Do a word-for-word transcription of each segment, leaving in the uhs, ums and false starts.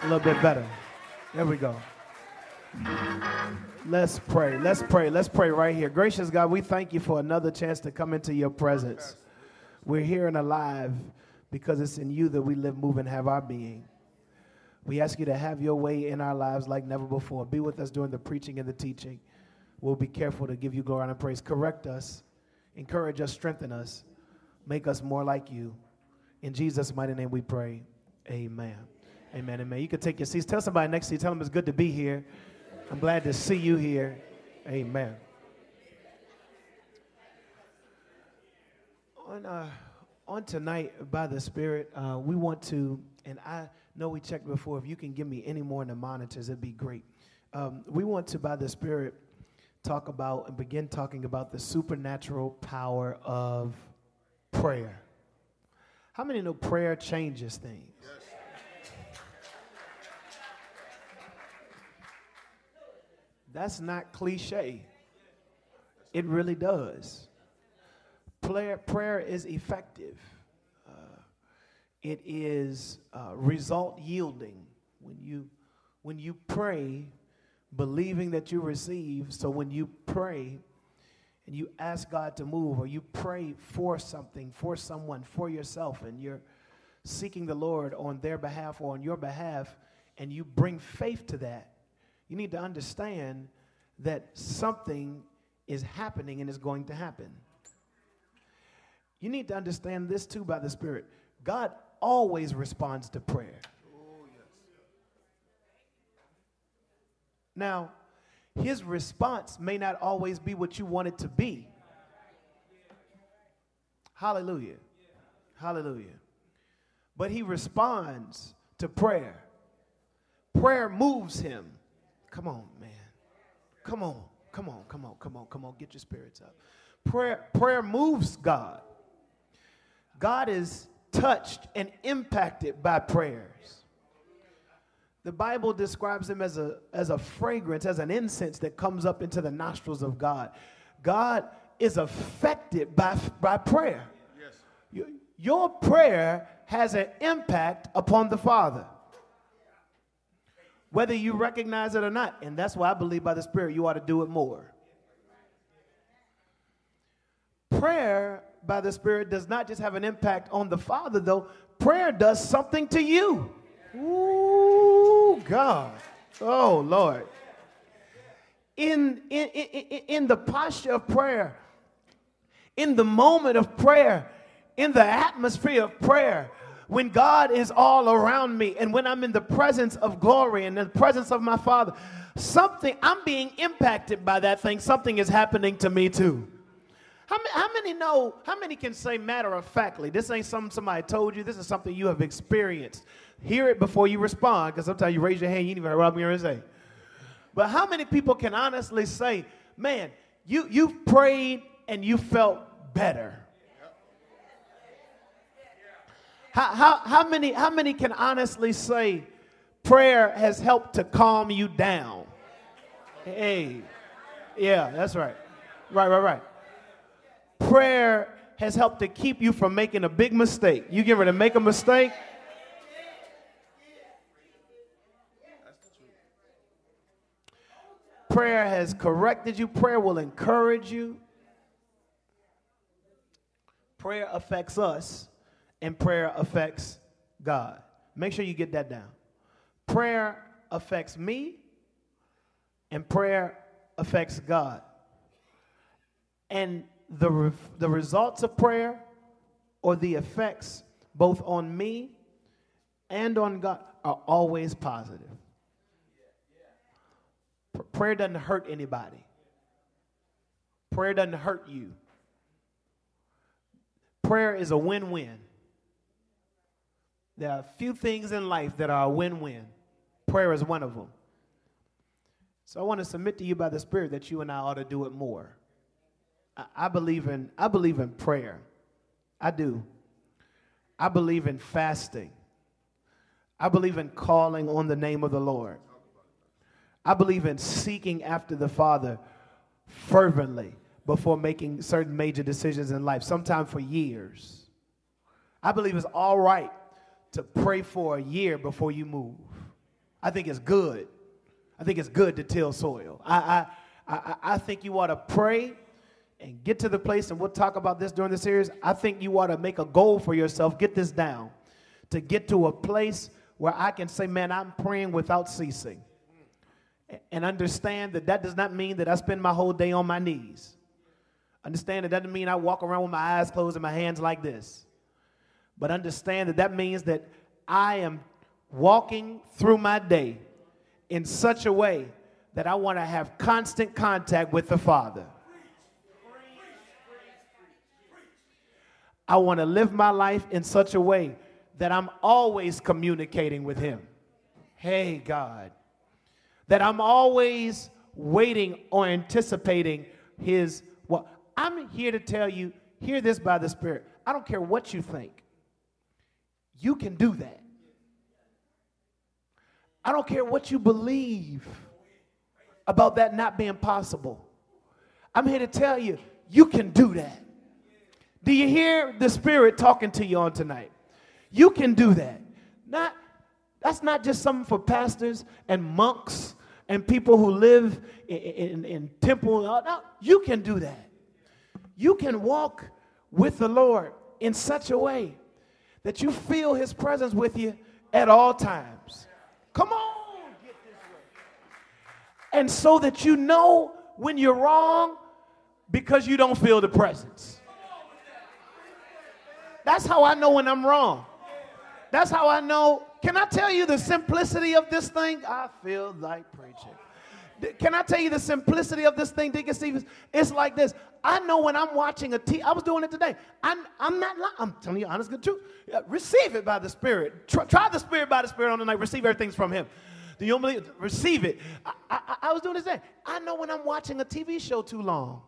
little bit better. There we go. Let's pray. Let's pray. Let's pray right here. Gracious God, we thank you for another chance to come into your presence. We're here and alive because it's in you that we live, move, and have our being. We ask you to have your way in our lives like never before. Be with us during the preaching and the teaching. We'll be careful to give you glory and praise. Correct us, encourage us, strengthen us, make us more like you. In Jesus' mighty name we pray. Amen. Amen. Amen. You can take your seats. Tell somebody next to you, tell them it's good to be here. I'm glad to see you here. Amen. On, uh, on tonight, by the Spirit, uh, we want to, and I know we checked before, if you can give me any more in the monitors, it'd be great. Um, we want to, by the Spirit, talk about and begin talking about the supernatural power of prayer. How many know prayer changes things? Yes. That's not cliche. It really does. Prayer, prayer is effective. Uh, it is uh, result yielding. When you, when you pray, believing that you receive, so when you pray and you ask God to move, or you pray for something, for someone, for yourself, and you're seeking the Lord on their behalf or on your behalf, and you bring faith to that, you need to understand that something is happening and is going to happen. You need to understand this too by the Spirit. God always responds to prayer. Oh, yes. Now, his response may not always be what you want it to be. Hallelujah. Hallelujah. But he responds to prayer. Prayer moves him. Come on, man. Come on. Come on. Come on. Come on. Come on. Get your spirits up. Prayer, prayer moves God. God is touched and impacted by prayers. The Bible describes him as a, as a fragrance, as an incense that comes up into the nostrils of God. God is affected by, by prayer. Yes. Your, your prayer has an impact upon the Father, whether you recognize it or not. And that's why I believe by the Spirit you ought to do it more. Prayer by the Spirit does not just have an impact on the Father, though. Prayer does something to you. Ooh, God. Oh, Lord. In, in, in, in the posture of prayer, in the moment of prayer, in the atmosphere of prayer, when God is all around me and when I'm in the presence of glory and the presence of my Father, something, I'm being impacted by that thing. Something is happening to me too. How many, how many know, how many can say matter of factly, this ain't something somebody told you, this is something you have experienced. Hear it before you respond, because sometimes you raise your hand, you didn't even rub me and say. But how many people can honestly say, man, you, you've prayed and you felt better? How, how, how many, how many can honestly say prayer has helped to calm you down? Hey, yeah, that's right. Right, right, right. Prayer has helped to keep you from making a big mistake. You get ready to make a mistake. Prayer has corrected you. Prayer will encourage you. Prayer affects us, and prayer affects God. Make sure you get that down. Prayer affects me, and prayer affects God. And the, re- the results of prayer, or the effects both on me and on God, are always positive. P- prayer doesn't hurt anybody. Prayer doesn't hurt you. Prayer is a win-win. There are a few things in life that are a win-win. Prayer is one of them. So I want to submit to you by the Spirit that you and I ought to do it more. I, I believe in I believe in prayer. I do. I believe in fasting. I believe in calling on the name of the Lord. I believe in seeking after the Father fervently before making certain major decisions in life, sometimes for years. I believe it's all right to pray for a year before you move. I think it's good. I think it's good to till soil. I, I, I, I think you ought to pray and get to the place, and we'll talk about this during the series. I think you ought to make a goal for yourself, get this down, to get to a place where I can say, man, I'm praying without ceasing. And understand that that does not mean that I spend my whole day on my knees. Understand that doesn't mean I walk around with my eyes closed and my hands like this. But understand that that means that I am walking through my day in such a way that I want to have constant contact with the Father. I want to live my life in such a way that I'm always communicating with Him. Hey, God. That I'm always waiting or anticipating His, well, I'm here to tell you, hear this by the Spirit. I don't care what you think. You can do that. I don't care what you believe about that not being possible. I'm here to tell you, you can do that. Do you hear the Spirit talking to you on tonight? You can do that. Not, that's not just something for pastors and monks and people who live in, in, in temple. No, you can do that. You can walk with the Lord in such a way that you feel His presence with you at all times. Come on, get this way. And so that you know when you're wrong because you don't feel the presence. That's how I know when I'm wrong. That's how I know. Can I tell you the simplicity of this thing? I feel like preaching. Can I tell you the simplicity of this thing, Deacon Stevens? It's like this. I know when I'm watching a T V, I was doing it today. I'm, I'm not lying. I'm telling you honest good truth. Receive it by the Spirit. Try, try the Spirit by the Spirit on the night. Receive everything from Him. Do you believe it? Receive it. I, I, I was doing this today. I know when I'm watching a T V show too long.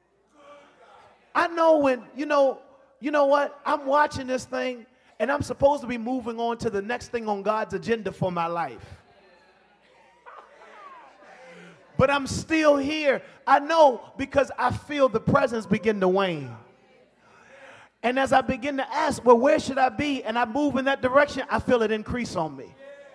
I know when, you know, you know what? I'm watching this thing, and I'm supposed to be moving on to the next thing on God's agenda for my life. But I'm still here. I know because I feel the presence begin to wane. And as I begin to ask, well, where should I be? And I move in that direction, I feel it increase on me.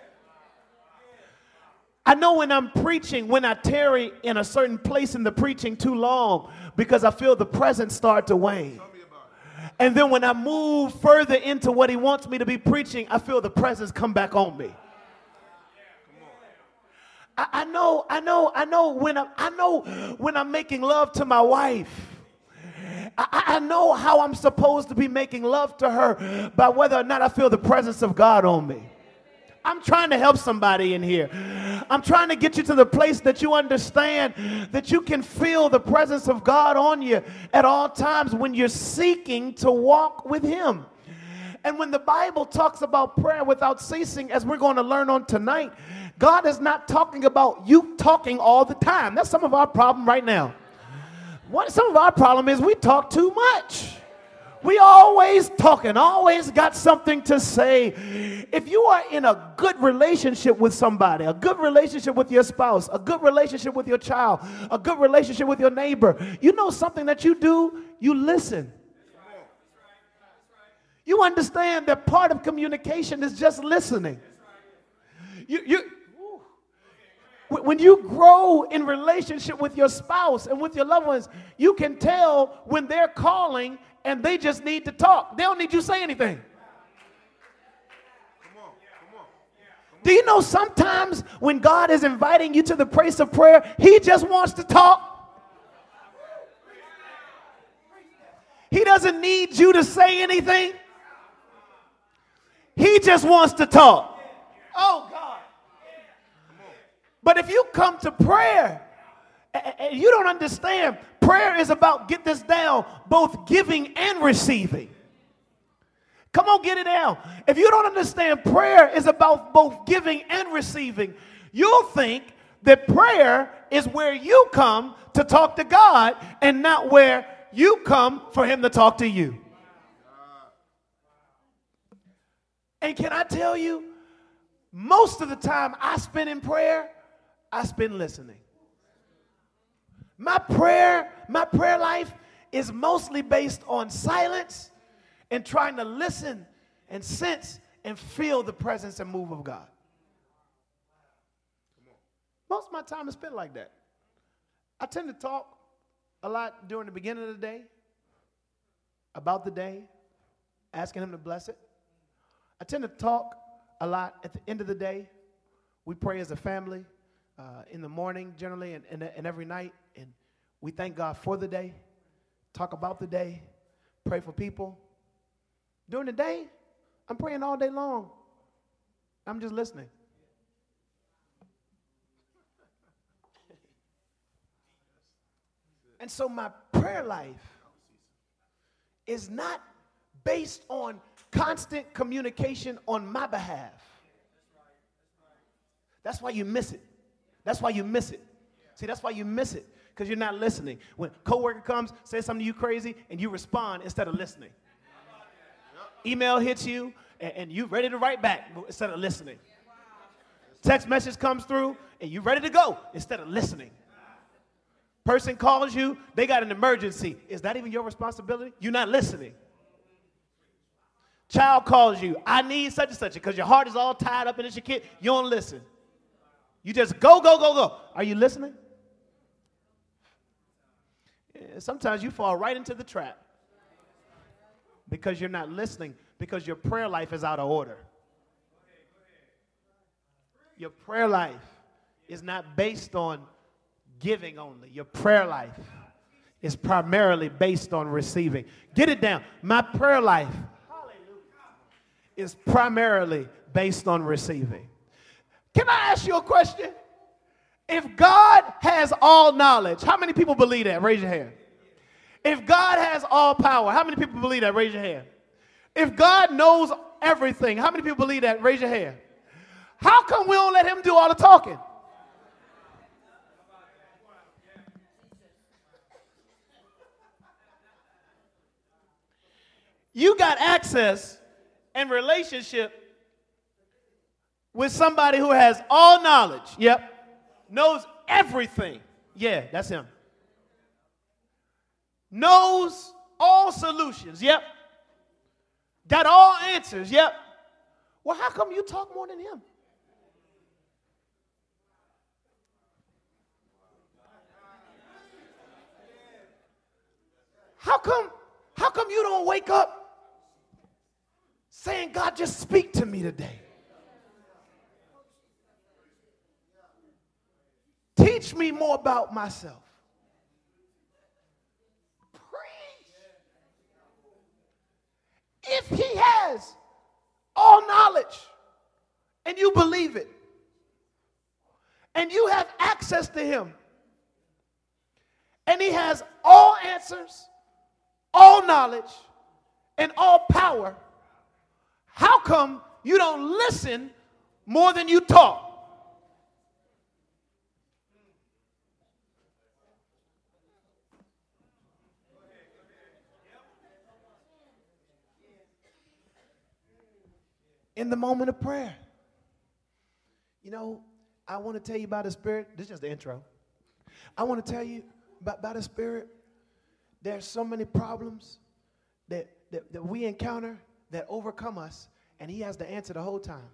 I know when I'm preaching, when I tarry in a certain place in the preaching too long, because I feel the presence start to wane. And then when I move further into what He wants me to be preaching, I feel the presence come back on me. I, I know, I know, I know when I'm, I know when I'm making love to my wife. I, I know how I'm supposed to be making love to her by whether or not I feel the presence of God on me. I'm trying to help somebody in here. I'm trying to get you to the place that you understand that you can feel the presence of God on you at all times when you're seeking to walk with Him. And when the Bible talks about prayer without ceasing, as we're going to learn on tonight, God is not talking about you talking all the time. That's some of our problem right now. What, some of our problem is we talk too much. We always talking, always got something to say. If you are in a good relationship with somebody, a good relationship with your spouse, a good relationship with your child, a good relationship with your neighbor, you know something that you do? You listen. You understand that part of communication is just listening. You, you, when you grow in relationship with your spouse and with your loved ones, you can tell when they're calling and they just need to talk. They don't need you to say anything. Come on, come on. Do you know sometimes when God is inviting you to the place of prayer, He just wants to talk? He doesn't need you to say anything. He just wants to talk. Oh, God. But if you come to prayer and you don't understand, prayer is about, get this down, both giving and receiving. Come on, get it down. If you don't understand, prayer is about both giving and receiving. You'll think that prayer is where you come to talk to God and not where you come for Him to talk to you. And can I tell you, most of the time I spend in prayer, I spend listening. My prayer, my prayer life is mostly based on silence and trying to listen and sense and feel the presence and move of God. Most of my time is spent like that. I tend to talk a lot during the beginning of the day, about the day, asking him to bless it. I tend to talk a lot at the end of the day. We pray as a family uh, in the morning generally and, and, and every night, and we thank God for the day, talk about the day, pray for people. During the day, I'm praying all day long. I'm just listening. And so my prayer life is not based on constant communication on my behalf. That's why you miss it. That's why you miss it. See, that's why you miss it, because you're not listening. When a coworker comes, says something to you crazy, and you respond instead of listening. Email hits you, and, and you're ready to write back instead of listening. Text message comes through, and you're ready to go instead of listening. Person calls you, they got an emergency. Is that even your responsibility? You're not listening. Child calls you, I need such and such, because your heart is all tied up in this your kid. You don't listen. You just go, go, go, go. Are you listening? Yeah, sometimes you fall right into the trap because you're not listening, because your prayer life is out of order. Your prayer life is not based on giving only. Your prayer life is primarily based on receiving. Get it down. My prayer life is primarily based on receiving. Can I ask you a question? If God has all knowledge, how many people believe that? Raise your hand. If God has all power, how many people believe that? Raise your hand. If God knows everything, how many people believe that? Raise your hand. How come we don't let him do all the talking? You got access and relationship with somebody who has all knowledge. Yep. Knows everything. Yeah, that's him. Knows all solutions. Yep. Got all answers. Yep. Well, how come you talk more than him? How come, how come you don't wake up saying, God, just speak to me today? Teach me more about myself. Preach. If he has all knowledge and you believe it, and you have access to him, and he has all answers, all knowledge, and all power, how come you don't listen more than you talk? In the moment of prayer. You know, I want to tell you about the Spirit. This is just the intro. I want to tell you about, about the Spirit. There's so many problems that, that, that we encounter that overcome us, and he has the answer the whole time.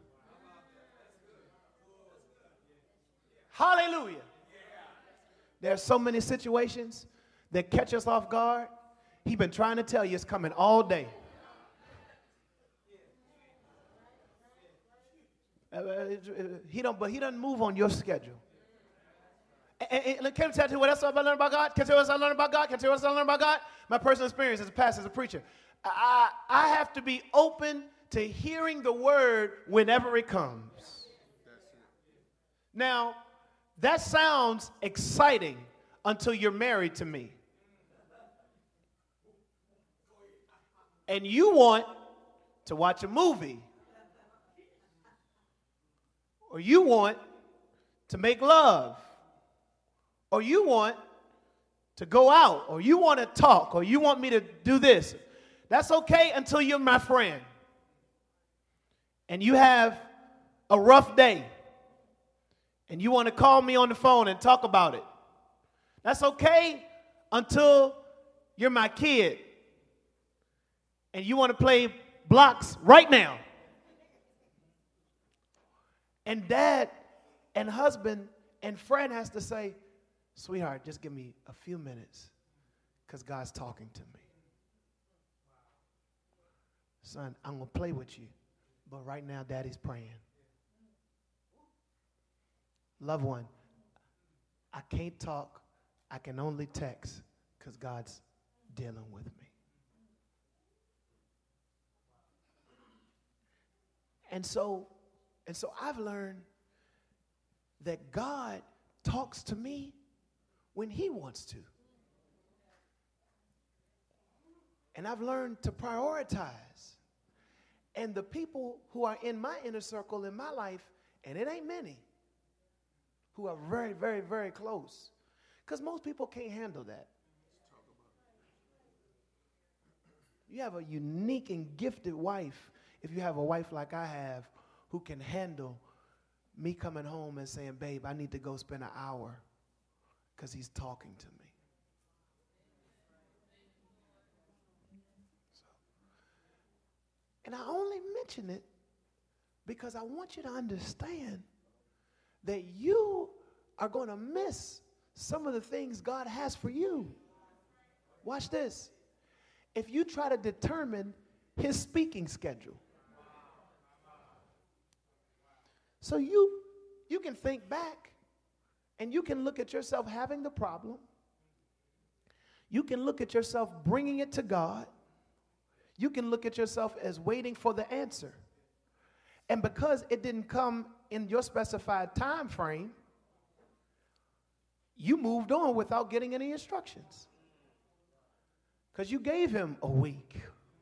Hallelujah. There are so many situations that catch us off guard. He's been trying to tell you it's coming all day. Uh, he don't, but he doesn't move on your schedule. And, and, and can I tell you what else I learned about God? Can I tell you what else I learned about God? Can I tell you what else I learned about God? My personal experience as a pastor, as a preacher. I, I have to be open to hearing the word whenever it comes. Now, that sounds exciting until you're married to me. And you want to watch a movie. Or you want to make love. Or you want to go out. Or you want to talk. Or you want me to do this. That's okay until you're my friend. And you have a rough day. And you want to call me on the phone and talk about it. That's okay until you're my kid. And you want to play blocks right now. And dad and husband And Fred has to say, sweetheart, just give me a few minutes because God's talking to me. Son, I'm going to play with you, but right now Daddy's praying. Loved one, I can't talk. I can only text because God's dealing with me. And so, and so I've learned that God talks to me when he wants to. And I've learned to prioritize. And the people who are in my inner circle in my life, and it ain't many, who are very, very, very close. Because most people can't handle that. You have a unique and gifted wife, if you have a wife like I have, who can handle me coming home and saying, babe, I need to go spend an hour because he's talking to me. So, and I only mention it because I want you to understand that you are going to miss some of the things God has for you. Watch this. If you try to determine his speaking schedule. So you, you can think back and you can look at yourself having the problem. You can look at yourself bringing it to God. You can look at yourself as waiting for the answer. And because it didn't come in your specified time frame, you moved on without getting any instructions. Because you gave him a week,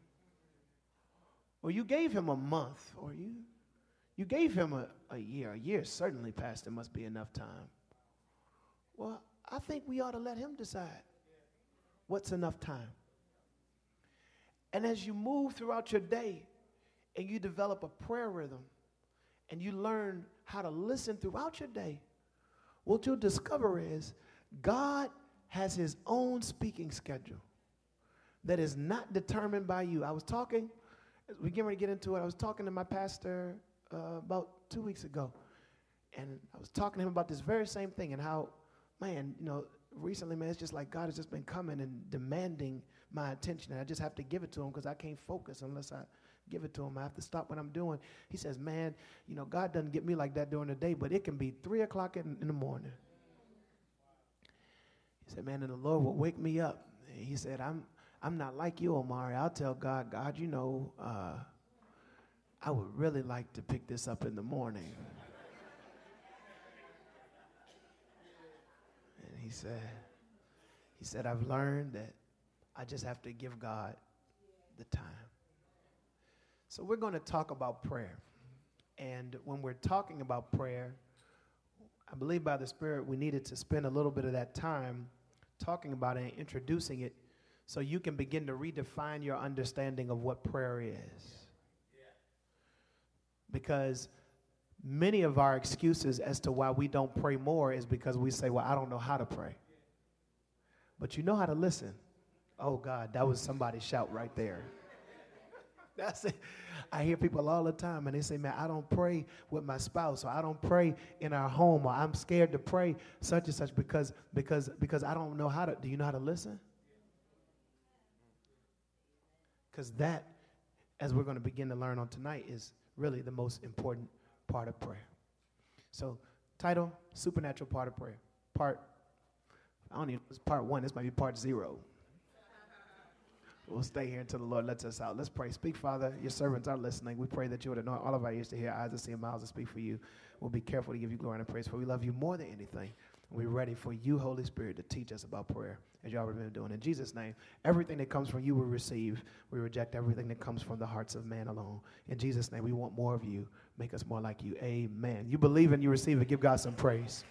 or you gave him a month, or you you gave him a, a year. A year certainly passed. There must be enough time. Well, I think we ought to let him decide what's enough time. And as you move throughout your day and you develop a prayer rhythm and you learn how to listen throughout your day, what you'll discover is God has his own speaking schedule that is not determined by you. I was talking, as we get ready to get into it, I was talking to my pastor uh, about two weeks ago, and I was talking to him about this very same thing and how, man, you know, recently, man, it's just like God has just been coming and demanding my attention, and I just have to give it to him because I can't focus unless I give it to him. I have to stop what I'm doing. He says, man, you know, God doesn't get me like that during the day, but it can be three o'clock in, in the morning. He said, man, and the Lord will wake me up. And he said, I'm I'm not like you, Omari. I'll tell God, God, you know, uh, I would really like to pick this up in the morning. And he said, he said, I've learned that I just have to give God the time. So we're going to talk about prayer. And when we're talking about prayer, I believe by the Spirit we needed to spend a little bit of that time talking about it and introducing it so you can begin to redefine your understanding of what prayer is. Because many of our excuses as to why we don't pray more is because we say, well, I don't know how to pray. But you know how to listen. Oh, God, that was somebody's shout right there. That's it. I hear people all the time, and they say, man, I don't pray with my spouse, or I don't pray in our home, or I'm scared to pray such and such because, because, because I don't know how to. Do you know how to listen? Because that, as we're going to begin to learn on tonight, is really the most important part of prayer. So, title, supernatural part of prayer. Part, I don't even, it's part one. This might be part zero. We'll stay here until the Lord lets us out. Let's pray. Speak, Father. Your servants are listening. We pray that you would anoint all of our ears to hear, eyes to see, and mouths to speak for you. We'll be careful to give you glory and praise, for we love you more than anything. We're ready for you, Holy Spirit, to teach us about prayer, as you already been doing. In Jesus' name, everything that comes from you we receive. We reject everything that comes from the hearts of man alone. In Jesus' name, we want more of you. Make us more like you. Amen. You believe and you receive it. Give God some praise.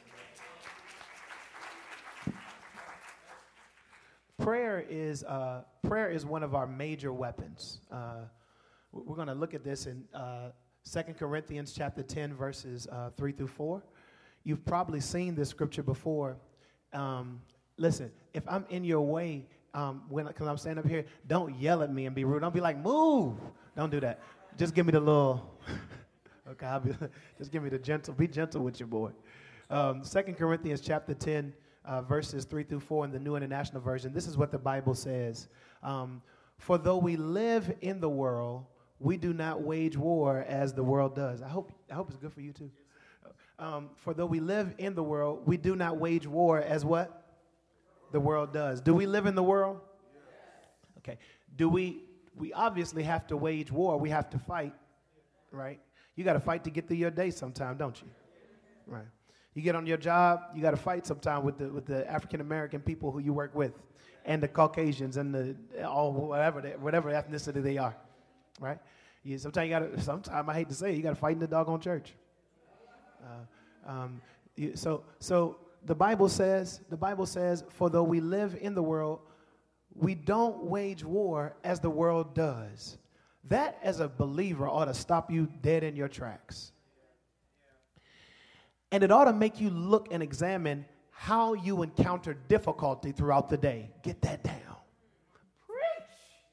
Prayer is uh, prayer is one of our major weapons. Uh, we're going to look at this in uh, Second Corinthians chapter ten, verses uh, three through four. You've probably seen this scripture before. Um, listen, if I'm in your way, um, when because I'm standing up here, don't yell at me and be rude. Don't be like, move. Don't do that. Just give me the little. Okay, I'll be, just give me the gentle. Be gentle with your boy. Um, Second Corinthians chapter ten, uh, verses three through four in the New International Version. This is what the Bible says. Um, For though we live in the world, we do not wage war as the world does. I hope I hope it's good for you too. Um, for though we live in the world, we do not wage war as what? The world does. Do we live in the world? Okay. Do we, we obviously have to wage war. We have to fight, right? You got to fight to get through your day sometime, don't you? Right. You get on your job, you got to fight sometime with the with the African-American people who you work with and the Caucasians and the all whatever they, whatever ethnicity they are, right? You, sometimes you got to, sometimes I hate to say it, you got to fight in the doggone church. Uh, um, you, so so the Bible says, the Bible says, for though we live in the world, we don't wage war as the world does. That, as a believer, ought to stop you dead in your tracks. And it ought to make you look and examine how you encounter difficulty throughout the day. Get that down. Preach.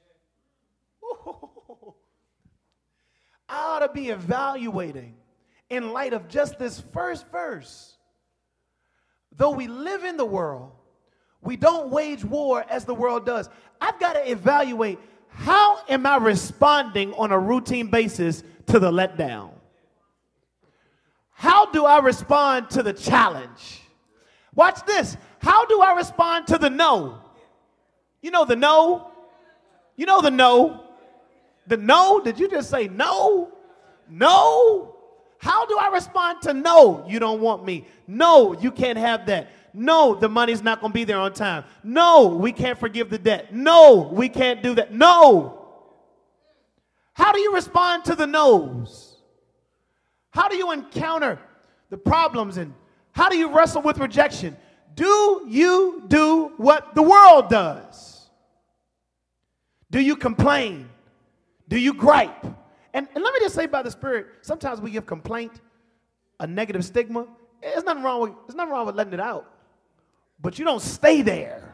Ooh. I ought to be evaluating in light of just this first verse. Though we live in the world, we don't wage war as the world does. I've got to evaluate, how am I responding on a routine basis to the letdown? How do I respond to the challenge? Watch this. How do I respond to the no? You know the no? You know the no? The no? Did you just say no? No? How do I respond to no? You don't want me. No, you can't have that. No, the money's not going to be there on time. No, we can't forgive the debt. No, we can't do that. No. How do you respond to the no's? How do you encounter the problems, and how do you wrestle with rejection? Do you do what the world does? Do you complain? Do you gripe? And, and let me just say by the Spirit, sometimes we give complaint a negative stigma. There's nothing wrong with, there's nothing wrong with letting it out. But you don't stay there.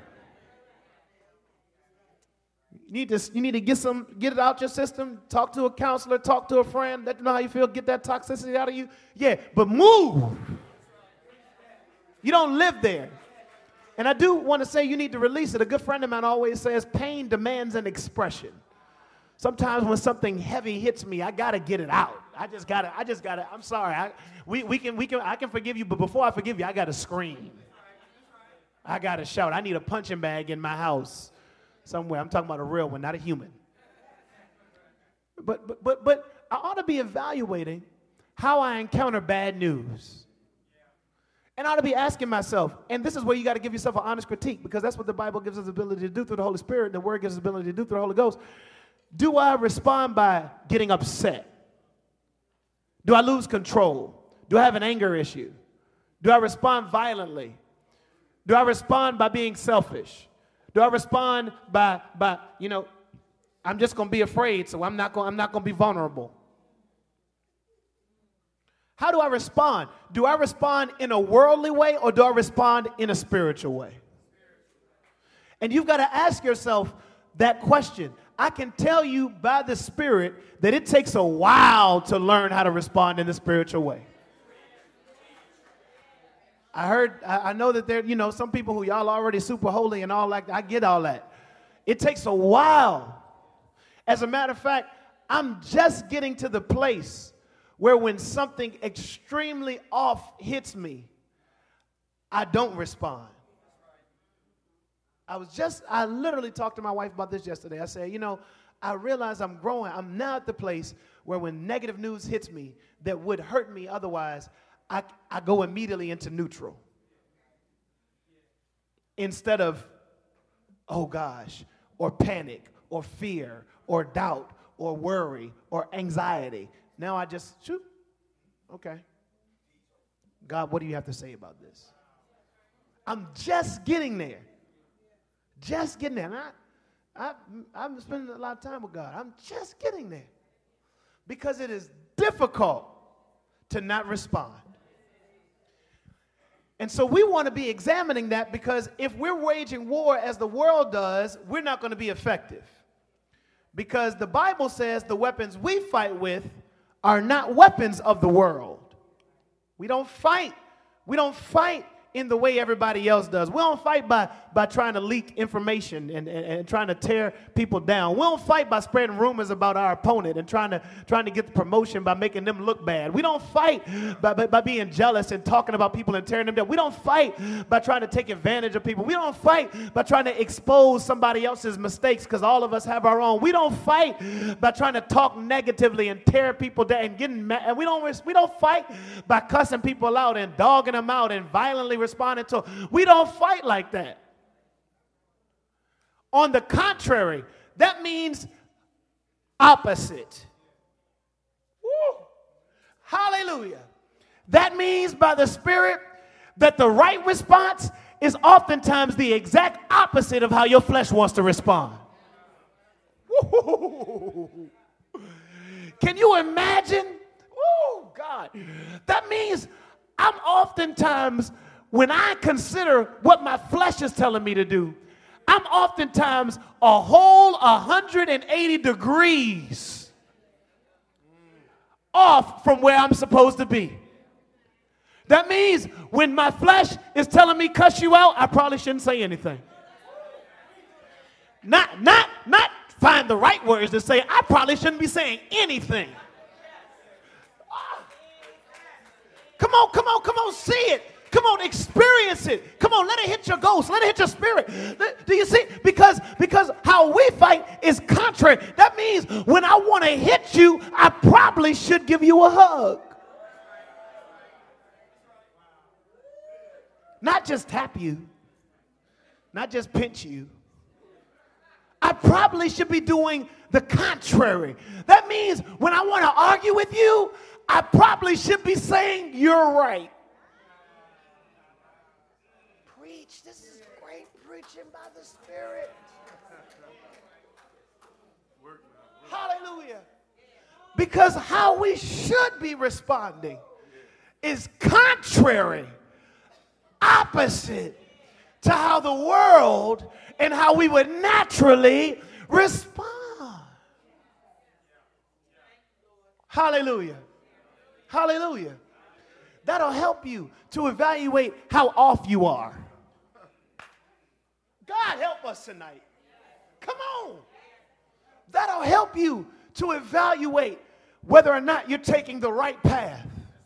You need to, you need to get some, get it out your system, talk to a counselor, talk to a friend, let them know how you feel, get that toxicity out of you. Yeah, but move. You don't live there. And I do want to say you need to release it. A good friend of mine always says pain demands an expression. Sometimes when something heavy hits me, I got to get it out. I just got to, I just got to, I'm sorry. I, we, we can, we can, I can forgive you, but before I forgive you, I got to scream. I got to shout. I need a punching bag in my house somewhere. I'm talking about a real one, not a human. But, but, but, but I ought to be evaluating how I encounter bad news. And I ought to be asking myself, and this is where you got to give yourself an honest critique, because that's what the Bible gives us the ability to do through the Holy Spirit. The Word gives us the ability to do through the Holy Ghost. Do I respond by getting upset? Do I lose control? Do I have an anger issue? Do I respond violently? Do I respond by being selfish? Do I respond by, by you know, I'm just going to be afraid, so I'm not going I'm not going to be vulnerable? How do I respond? Do I respond in a worldly way, or do I respond in a spiritual way? And you've got to ask yourself that question. I can tell you by the Spirit that it takes a while to learn how to respond in the spiritual way. I heard, I know that there, you know, some people who y'all already super holy and all that. I get all that. It takes a while. As a matter of fact, I'm just getting to the place where when something extremely off hits me, I don't respond. I was just, I literally talked to my wife about this yesterday. I said, you know, I realize I'm growing. I'm now at the place where when negative news hits me that would hurt me otherwise, I, I go immediately into neutral. Instead of, oh gosh, or panic, or fear, or doubt, or worry, or anxiety. Now I just, shoot, okay. God, what do you have to say about this? I'm just getting there. Just getting there. And I, I, I'm spending a lot of time with God. I'm just getting there. Because it is difficult to not respond. And so we want to be examining that, because if we're waging war as the world does, we're not going to be effective. Because the Bible says the weapons we fight with are not weapons of the world. We don't fight We don't fight in the way everybody else does. We don't fight by, by trying to leak information and, and, and trying to tear people down. We don't fight by spreading rumors about our opponent and trying to trying to get the promotion by making them look bad. We don't fight by, by, by being jealous and talking about people and tearing them down. We don't fight by trying to take advantage of people. We don't fight by trying to expose somebody else's mistakes, because all of us have our own. We don't fight by trying to talk negatively and tear people down and getting mad. And we don't, we don't fight by cussing people out and dogging them out and violently responding to. We don't fight like that. On the contrary, that means opposite. Woo. Hallelujah. That means by the Spirit that the right response is oftentimes the exact opposite of how your flesh wants to respond. Woo. Can you imagine? Oh, God. That means I'm oftentimes, when I consider what my flesh is telling me to do, I'm oftentimes a whole one hundred eighty degrees off from where I'm supposed to be. That means when my flesh is telling me cuss you out, I probably shouldn't say anything. Not, not, not find the right words to say. I probably shouldn't be saying anything. Come on, come on, come on, see it. Come on, experience it. Come on, let it hit your ghost. Let it hit your spirit. Do you see? Because, because how we fight is contrary. That means when I want to hit you, I probably should give you a hug. Not just tap you. Not just pinch you. I probably should be doing the contrary. That means when I want to argue with you, I probably should be saying you're right. Preach. This is great preaching by the Spirit. Hallelujah. Because how we should be responding is contrary, opposite to how the world and how we would naturally respond. Hallelujah. Hallelujah. That'll help you to evaluate how off you are. God help us tonight. Come on. That'll help you to evaluate whether or not you're taking the right path.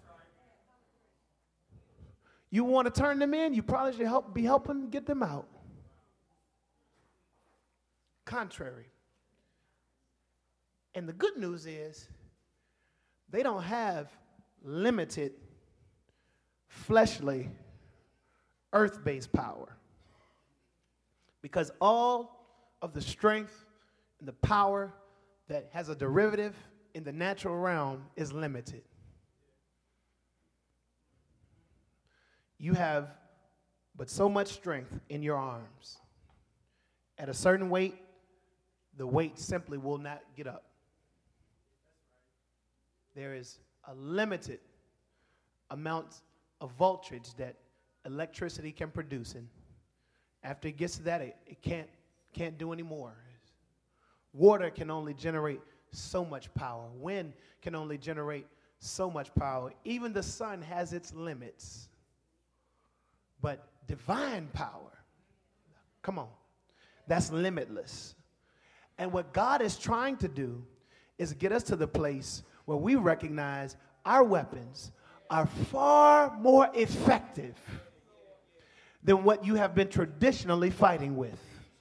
You want to turn them in, you probably should help be helping get them out. Contrary. And the good news is they don't have limited, fleshly, earth-based power. Because all of the strength and the power that has a derivative in the natural realm is limited. You have but so much strength in your arms. At a certain weight, the weight simply will not get up. There is a limited amount of voltage that electricity can produce, and after it gets to that, it, it can't, can't do any more. Water can only generate so much power. Wind can only generate so much power. Even the sun has its limits. But divine power, come on, that's limitless. And what God is trying to do is get us to the place where we recognize our weapons are far more effective than what you have been traditionally fighting with.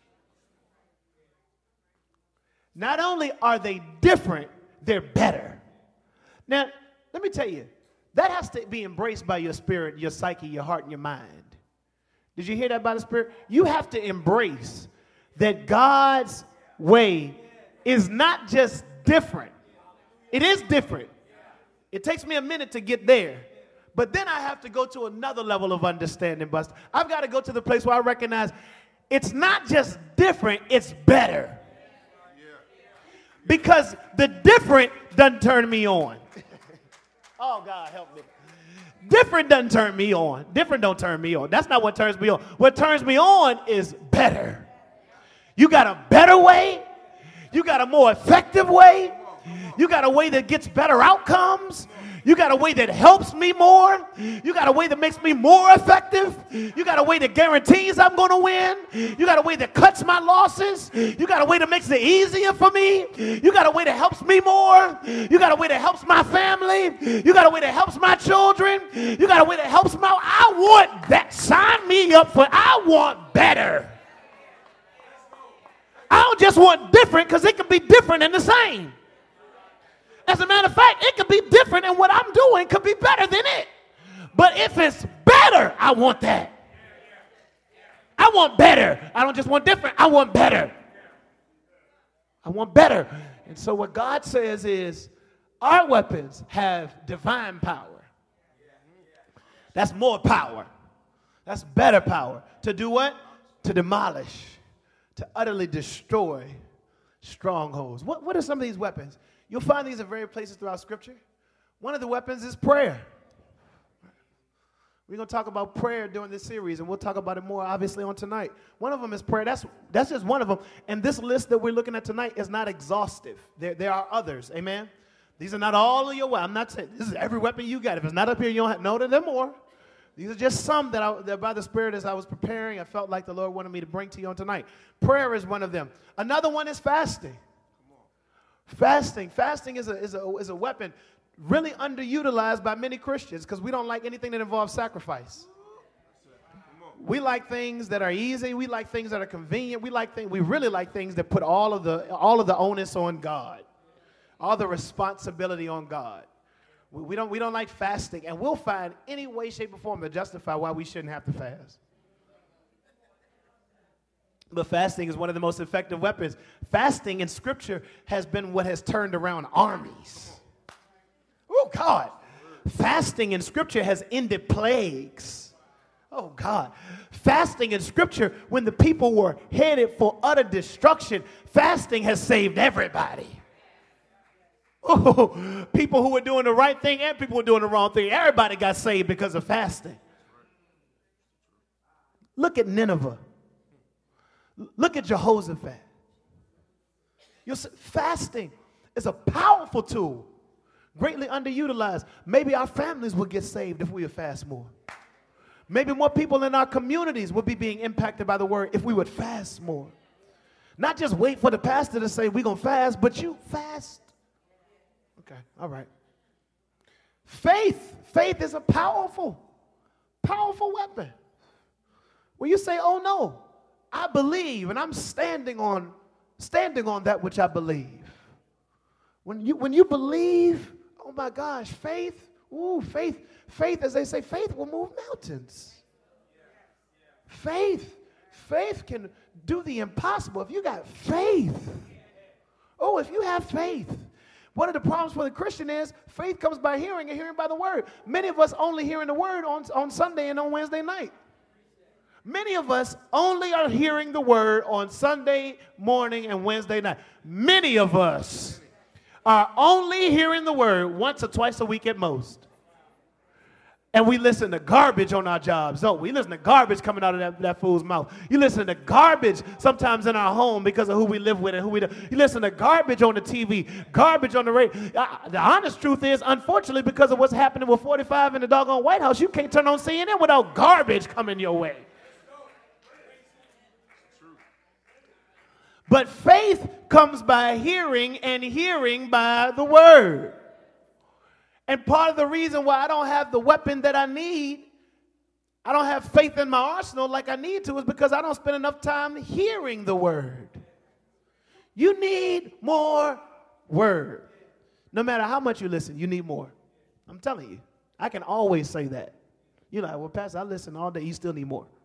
Not only are they different, they're better. Now, let me tell you, that has to be embraced by your spirit, your psyche, your heart, and your mind. Did you hear that by the Spirit? You have to embrace that God's way is not just different. It is different. It takes me a minute to get there. But then I have to go to another level of understanding, Buster. I've got to go to the place where I recognize it's not just different, it's better. Because the different doesn't turn me on. Oh, God, help me. Different doesn't turn me on. Different don't turn me on. That's not what turns me on. What turns me on is better. You got a better way. You got a more effective way. You got a way that gets better outcomes. You got a way that helps me more. You got a way that makes me more effective. You got a way that guarantees I'm going to win. You got a way that cuts my losses. You got a way that makes it easier for me. You got a way that helps me more. You got a way that helps my family. You got a way that helps my children. You got a way that helps my, I want that. Sign me up for, I want better. I don't just want different because it can be different and the same. As a matter of fact, it could be different and what I'm doing could be better than it. But if it's better, I want that. I want better. I don't just want different. I want better. I want better. And so what God says is our weapons have divine power. That's more power. That's better power. To do what? To demolish. To utterly destroy strongholds. What, what are some of these weapons? You'll find these in various places throughout Scripture. One of the weapons is prayer. We're going to talk about prayer during this series, and we'll talk about it more, obviously, on tonight. One of them is prayer. That's, that's just one of them. And this list that we're looking at tonight is not exhaustive. There, there are others. Amen? These are not all of your weapons. I'm not saying this is every weapon you got. If it's not up here, you don't have, no, there are more. These are just some that, I, that by the Spirit, as I was preparing, I felt like the Lord wanted me to bring to you on tonight. Prayer is one of them. Another one is fasting. Fasting. Fasting is a, is a, is a weapon really underutilized by many Christians because we don't like anything that involves sacrifice. We like things that are easy. We like things that are convenient. We like things. We really like things that put all of the all of the onus on God, all the responsibility on God. We don't, we don't like fasting, and we'll find any way, shape, or form to justify why we shouldn't have to fast. But fasting is one of the most effective weapons. Fasting in Scripture has been what has turned around armies. Oh, God. Fasting in Scripture has ended plagues. Oh, God. Fasting in Scripture, when the people were headed for utter destruction, fasting has saved everybody. Oh, people who were doing the right thing and people who were doing the wrong thing. Everybody got saved because of fasting. Look at Nineveh. Look at Jehoshaphat. You'll see, fasting is a powerful tool, greatly underutilized. Maybe our families will get saved if we would fast more. Maybe more people in our communities would be being impacted by the word if we would fast more. Not just wait for the pastor to say we're going to fast, but you fast. Okay, all right. Faith. Faith is a powerful, powerful weapon. When you say, oh no, I believe, and I'm standing on, standing on that which I believe. When you, when you believe, oh my gosh, faith, ooh, faith, faith, as they say, faith will move mountains. Faith, faith can do the impossible. If you got faith, oh, if you have faith. One of the problems for the Christian is faith comes by hearing and hearing by the word. Many of us only hearing the word on, on Sunday and on Wednesday night. Many of us only are hearing the word on Sunday morning and Wednesday night. Many of us are only hearing the word once or twice a week at most. And we listen to garbage on our jobs. No, we listen to garbage coming out of that, that fool's mouth. You listen to garbage sometimes in our home because of who we live with and who we do. You listen to garbage on the T V, garbage on the radio. Uh, the honest truth is, unfortunately, because of what's happening with forty-five in the doggone White House, you can't turn on C N N without garbage coming your way. But faith comes by hearing, and hearing by the word. And part of the reason why I don't have the weapon that I need, I don't have faith in my arsenal like I need to, is because I don't spend enough time hearing the word. You need more word. No matter how much you listen, you need more. I'm telling you. I can always say that. You're like, well, Pastor, I listen all day. You still need more.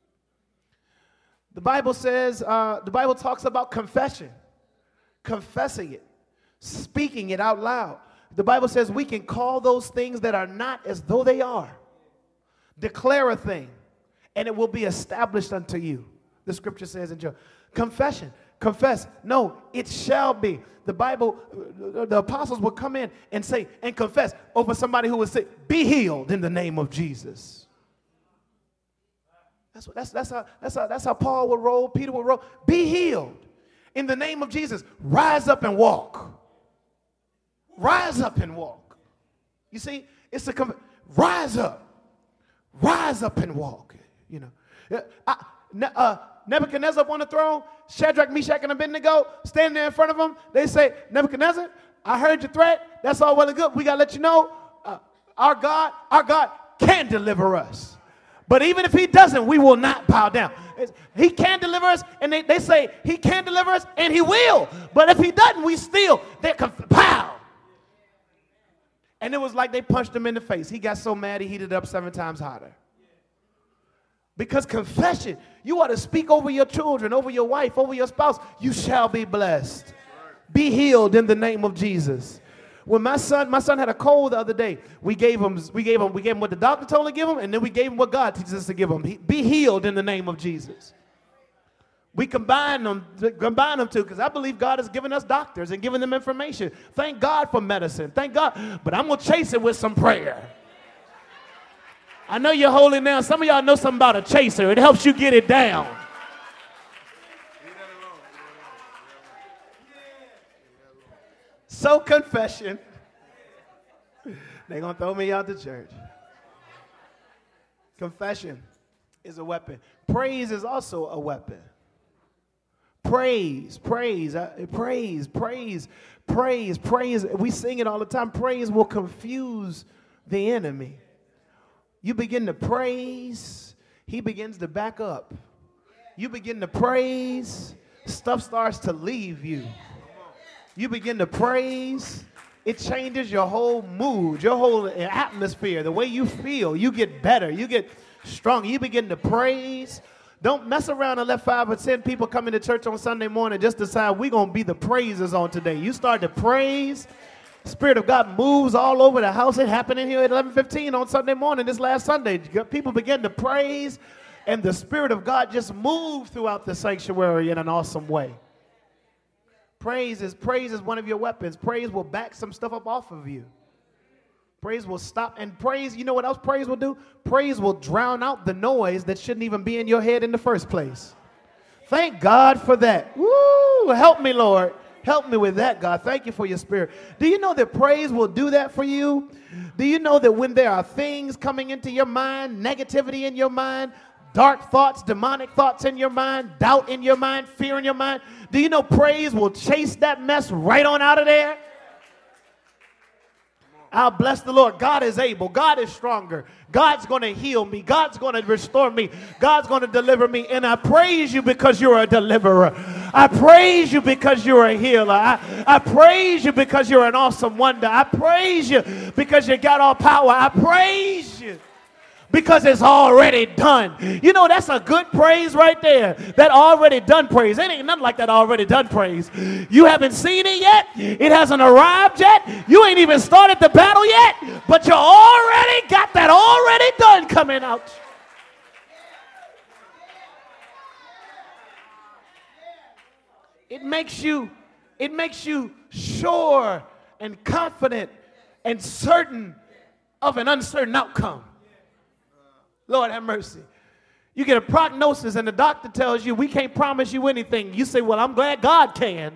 The Bible says, uh, the Bible talks about confession, confessing it, speaking it out loud. The Bible says we can call those things that are not as though they are. Declare a thing, and it will be established unto you. The scripture says in Job. Confession, confess. No, it shall be. The Bible, the apostles will come in and say, and confess over somebody who was sick, be healed in the name of Jesus. That's, what, that's, that's, how, that's, how, that's how Paul would roll, Peter would roll. Be healed in the name of Jesus. Rise up and walk. Rise up and walk. You see, it's a, com- rise up. Rise up and walk, you know. Uh, I, ne- uh, Nebuchadnezzar up on the throne, Shadrach, Meshach, and Abednego standing there in front of him. They say, Nebuchadnezzar, I heard your threat. That's all well and good. We got to let you know, uh, our God, our God can deliver us. But even if he doesn't, we will not bow down. It's, he can deliver us, and they, they say he can deliver us, and he will. But if he doesn't, we still, they're pow. And it was like they punched him in the face. He got so mad he heated up seven times hotter. Because confession, you ought to speak over your children, over your wife, over your spouse. You shall be blessed. Be healed in the name of Jesus. When my son, my son had a cold the other day, we gave him, we gave him, we gave him what the doctor told him to give him, and then we gave him what God teaches us to give him. He, be healed in the name of Jesus. We combine them, combine them too, because I believe God has given us doctors and given them information. Thank God for medicine. Thank God. But I'm going to chase it with some prayer. I know you're holy now. Some of y'all know something about a chaser. It helps you get it down. So confession. They're going to throw me out the church. Confession is a weapon. Praise is also a weapon. Praise, praise, uh, praise, praise, praise, praise. We sing it all the time. Praise will confuse the enemy. You begin to praise, he begins to back up. You begin to praise, stuff starts to leave you. You begin to praise, it changes your whole mood, your whole atmosphere, the way you feel. You get better, you get stronger. You begin to praise. Don't mess around and let five or ten people come into church on Sunday morning just decide we're going to be the praisers on today. You start to praise. Spirit of God moves all over the house. It happened in here at eleven fifteen on Sunday morning, this last Sunday. People began to praise, and the Spirit of God just moved throughout the sanctuary in an awesome way. Praise is, praise is one of your weapons. Praise will back some stuff up off of you. Praise will stop. And praise, you know what else praise will do? Praise will drown out the noise that shouldn't even be in your head in the first place. Thank God for that. Woo! Help me, Lord. Help me with that, God. Thank you for your spirit. Do you know that praise will do that for you? Do you know that when there are things coming into your mind, negativity in your mind, dark thoughts, demonic thoughts in your mind, doubt in your mind, fear in your mind, do you know praise will chase that mess right on out of there? I'll bless the Lord. God is able. God is stronger. God's going to heal me. God's going to restore me. God's going to deliver me. And I praise you because you're a deliverer. I praise you because you're a healer. I, I praise you because you're an awesome wonder. I praise you because you got all power. I praise you because it's already done. You know, that's a good praise right there. That already done praise. It ain't nothing like that already done praise. You haven't seen it yet. It hasn't arrived yet. You ain't even started the battle yet. But you already got that already done coming out. It makes you, it makes you sure and confident and certain of an uncertain outcome. Lord have mercy. You get a prognosis and the doctor tells you we can't promise you anything. You say, well, I'm glad God can.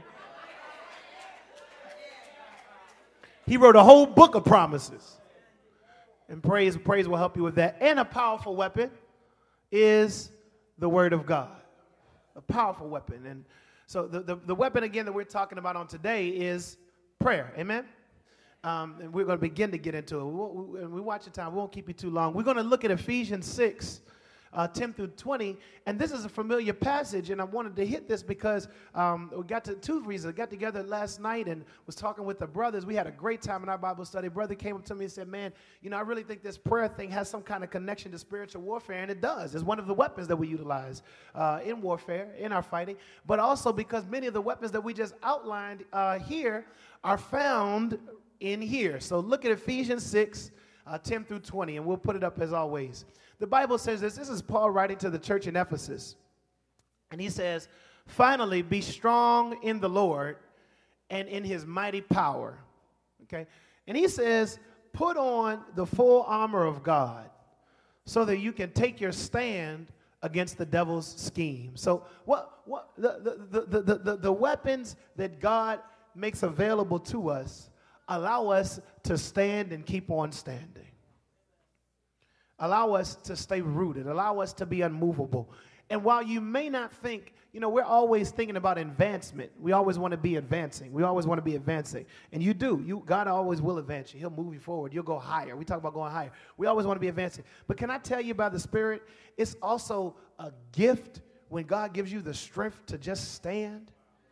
He wrote a whole book of promises. And praise, praise will help you with that. And a powerful weapon is the word of God. A powerful weapon. And so the, the, the weapon, again, that we're talking about on today is prayer. Amen? Um, and we're going to begin to get into it. We, we, we watch the time. We won't keep you too long. We're going to look at Ephesians six, uh, ten through twenty. And this is a familiar passage, and I wanted to hit this because um, we got to two reasons. I got together last night and was talking with the brothers. We had a great time in our Bible study. Brother came up to me and said, man, you know, I really think this prayer thing has some kind of connection to spiritual warfare, and it does. It's one of the weapons that we utilize uh, in warfare, in our fighting, but also because many of the weapons that we just outlined uh, here are found in here. So look at Ephesians six, uh, ten through twenty, and we'll put it up as always. The Bible says this. This is Paul writing to the church in Ephesus. And he says, finally, be strong in the Lord and in his mighty power. Okay? And he says, put on the full armor of God so that you can take your stand against the devil's scheme. So what, what the, the, the, the, the, the weapons that God makes available to us allow us to stand and keep on standing. Allow us to stay rooted. Allow us to be unmovable. And while you may not think, you know, we're always thinking about advancement. We always want to be advancing. We always want to be advancing. And you do. You, God always will advance you. He'll move you forward. You'll go higher. We talk about going higher. We always want to be advancing. But can I tell you by the Spirit, it's also a gift when God gives you the strength to just stand.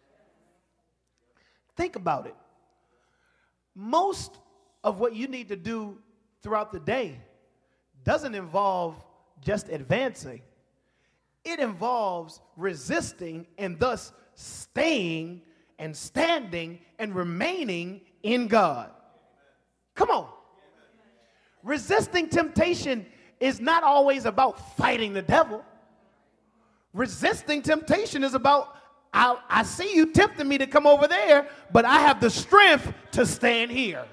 Think about it. Most of what you need to do throughout the day doesn't involve just advancing. It involves resisting and thus staying and standing and remaining in God. Come on. Resisting temptation is not always about fighting the devil. Resisting temptation is about, I, I see you tempting me to come over there, but I have the strength to stand here.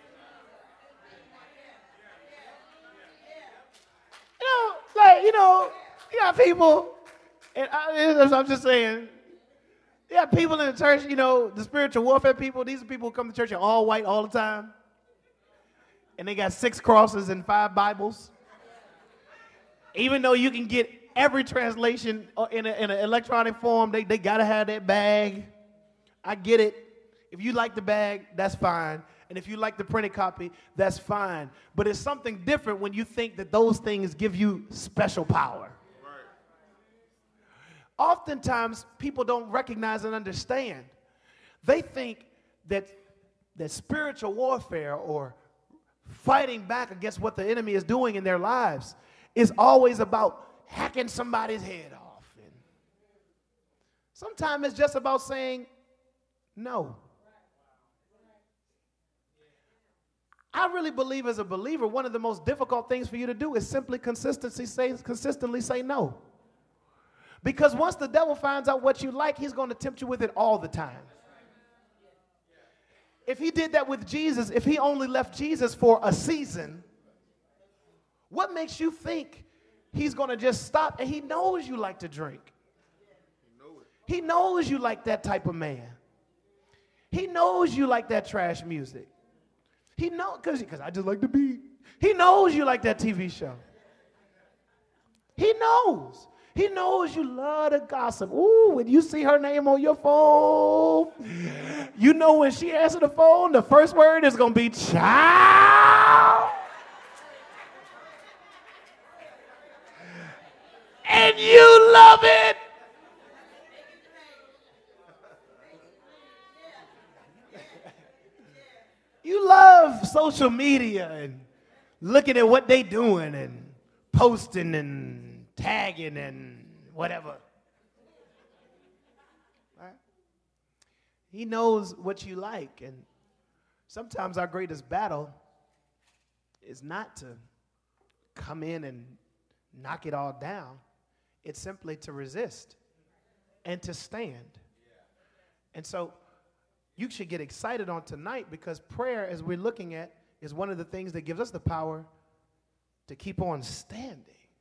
You know, like, you know, you got people, and I, I'm just saying, you got people in the church, you know, the spiritual warfare people, these are people who come to church in all white all the time, and they got six crosses and five Bibles. Even though you can get every translation in an electronic form, they, they got to have that bag. I get it. If you like the bag, that's fine. And if you like the printed copy, that's fine. But it's something different when you think that those things give you special power. Right. Oftentimes, people don't recognize and understand. They think that, that spiritual warfare or fighting back against what the enemy is doing in their lives is always about hacking somebody's head off. And sometimes it's just about saying no. I really believe as a believer, one of the most difficult things for you to do is simply consistency say, consistently say no. Because once the devil finds out what you like, he's going to tempt you with it all the time. If he did that with Jesus, if he only left Jesus for a season, what makes you think he's going to just stop? And he knows you like to drink. He knows you like that type of man. He knows you like that trash music. He knows, because because I just like the beat. He knows you like that T V show. He knows. He knows you love to gossip. Ooh, when you see her name on your phone, you know when she answers the phone, the first word is going to be child. And you love it. You love social media and looking at what they doing and posting and tagging and whatever. Right? He knows what you like, and sometimes our greatest battle is not to come in and knock it all down. It's simply to resist and to stand. And so you should get excited on tonight, because prayer, as we're looking at, is one of the things that gives us the power to keep on standing.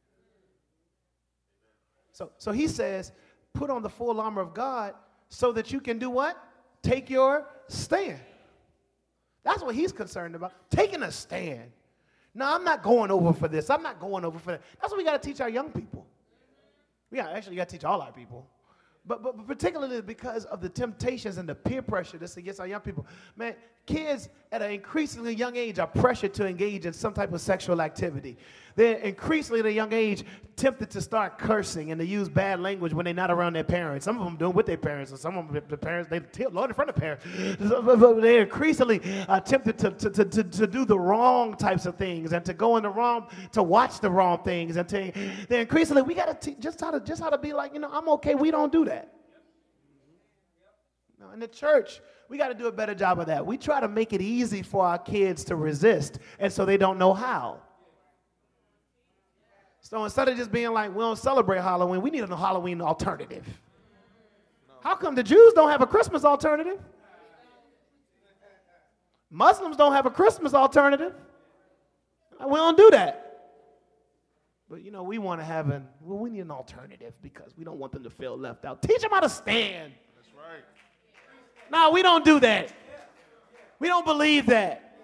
So, so he says, put on the full armor of God so that you can do what? Take your stand. That's what he's concerned about, taking a stand. No, I'm not going over for this. I'm not going over for that. That's what we got to teach our young people. We got, actually got to teach all our people. But, but, but particularly because of the temptations and the peer pressure that's against our young people. Man, kids at an increasingly young age are pressured to engage in some type of sexual activity. They're increasingly at a young age tempted to start cursing and to use bad language when they're not around their parents. Some of them do it with their parents, and some of them, the parents, they tell Lord in front of parents. They're increasingly uh, tempted to, to, to, to, to do the wrong types of things and to go in the wrong, to watch the wrong things. And to, they're increasingly, we got to just how to just how to be like, you know, I'm okay, we don't do that. In the church, we got to do a better job of that. We try to make it easy for our kids to resist, and so they don't know how. So instead of just being like, we don't celebrate Halloween, we need a Halloween alternative. How come the Jews don't have a Christmas alternative? Muslims don't have a Christmas alternative. We don't do that. But, you know, we want to have an, well, we need an alternative because we don't want them to feel left out. Teach them how to stand. That's right. No, we don't do that. We don't believe that.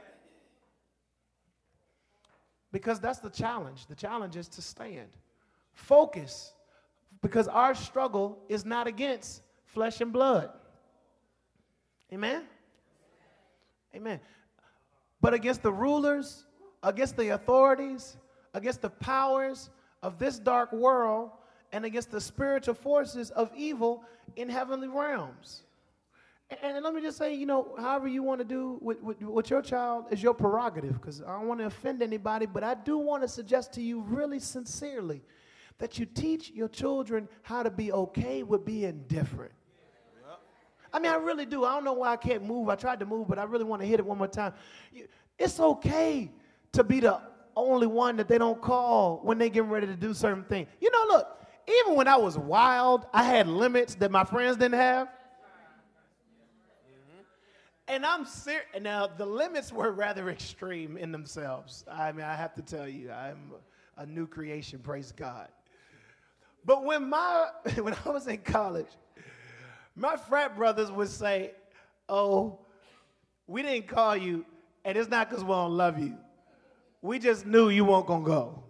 Because that's the challenge. The challenge is to stand. Focus. Because our struggle is not against flesh and blood. Amen? Amen. But against the rulers, against the authorities, against the powers of this dark world, and against the spiritual forces of evil in heavenly realms. And, and let me just say, you know, however you want to do with, with, with your child is your prerogative, because I don't want to offend anybody, but I do want to suggest to you really sincerely that you teach your children how to be okay with being different. I mean, I really do. I don't know why I can't move. I tried to move, but I really want to hit it one more time. It's okay to be the only one that they don't call when they get ready to do certain things. You know, look, even when I was wild, I had limits that my friends didn't have. Mm-hmm. And I'm serious. Now, the limits were rather extreme in themselves. I mean, I have to tell you, I'm a new creation, praise God. But when my when I was in college, my frat brothers would say, oh, we didn't call you, and it's not because we don't love you. We just knew you weren't going to go.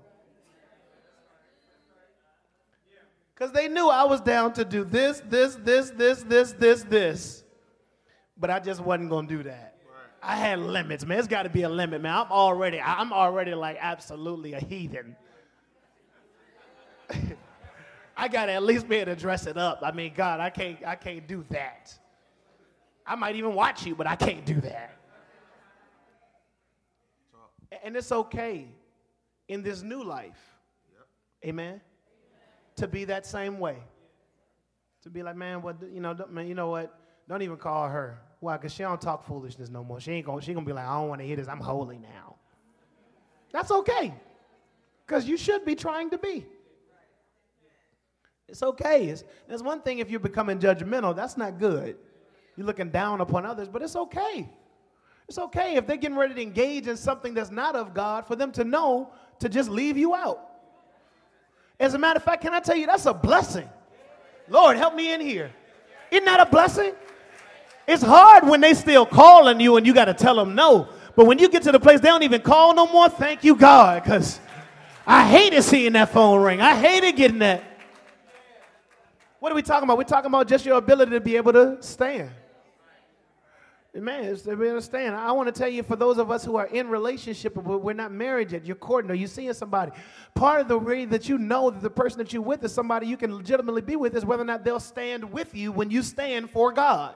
Because they knew I was down to do this, this, this, this, this, this, this. But I just wasn't going to do that. I had limits, man. It's got to be a limit, man. I'm already, I'm already like absolutely a heathen. I gotta at least be able to dress it up. I mean, God, I can't, I can't do that. I might even watch you, but I can't do that. And it's okay in this new life, amen, to be that same way. To be like, man, what, you know, man, you know what? Don't even call her. Why? Because she don't talk foolishness no more. She ain't gonna, she gonna be like, I don't want to hear this. I'm holy now. That's okay, because you should be trying to be. It's okay. It's, there's one thing if you're becoming judgmental, that's not good. You're looking down upon others, but it's okay. It's okay if they're getting ready to engage in something that's not of God for them to know to just leave you out. As a matter of fact, can I tell you, that's a blessing. Lord, help me in here. Isn't that a blessing? It's hard when they still calling you and you got to tell them no. But when you get to the place they don't even call no more, thank you, God, because I hated seeing that phone ring. I hated getting that. What are we talking about? We're talking about just your ability to be able to stand. Man, it's to be able to stand. I want to tell you, for those of us who are in relationship, but we're not married yet, you're courting or you're seeing somebody, part of the way that you know that the person that you're with is somebody you can legitimately be with is whether or not they'll stand with you when you stand for God.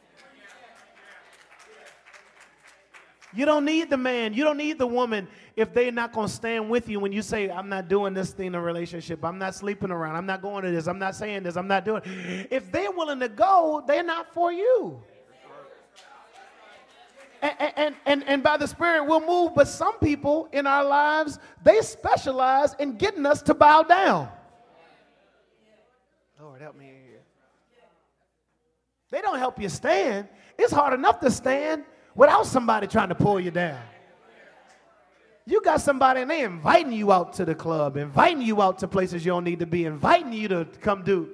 You don't need the man. You don't need the woman if they're not going to stand with you when you say, I'm not doing this thing in a relationship. I'm not sleeping around. I'm not going to this. I'm not saying this. I'm not doing it. If they're willing to go, they're not for you. And, and, and, and by the Spirit, we'll move. But some people in our lives, they specialize in getting us to bow down. Lord, help me in here. They don't help you stand. It's hard enough to stand without somebody trying to pull you down. You got somebody and they inviting you out to the club, inviting you out to places you don't need to be, inviting you to come do.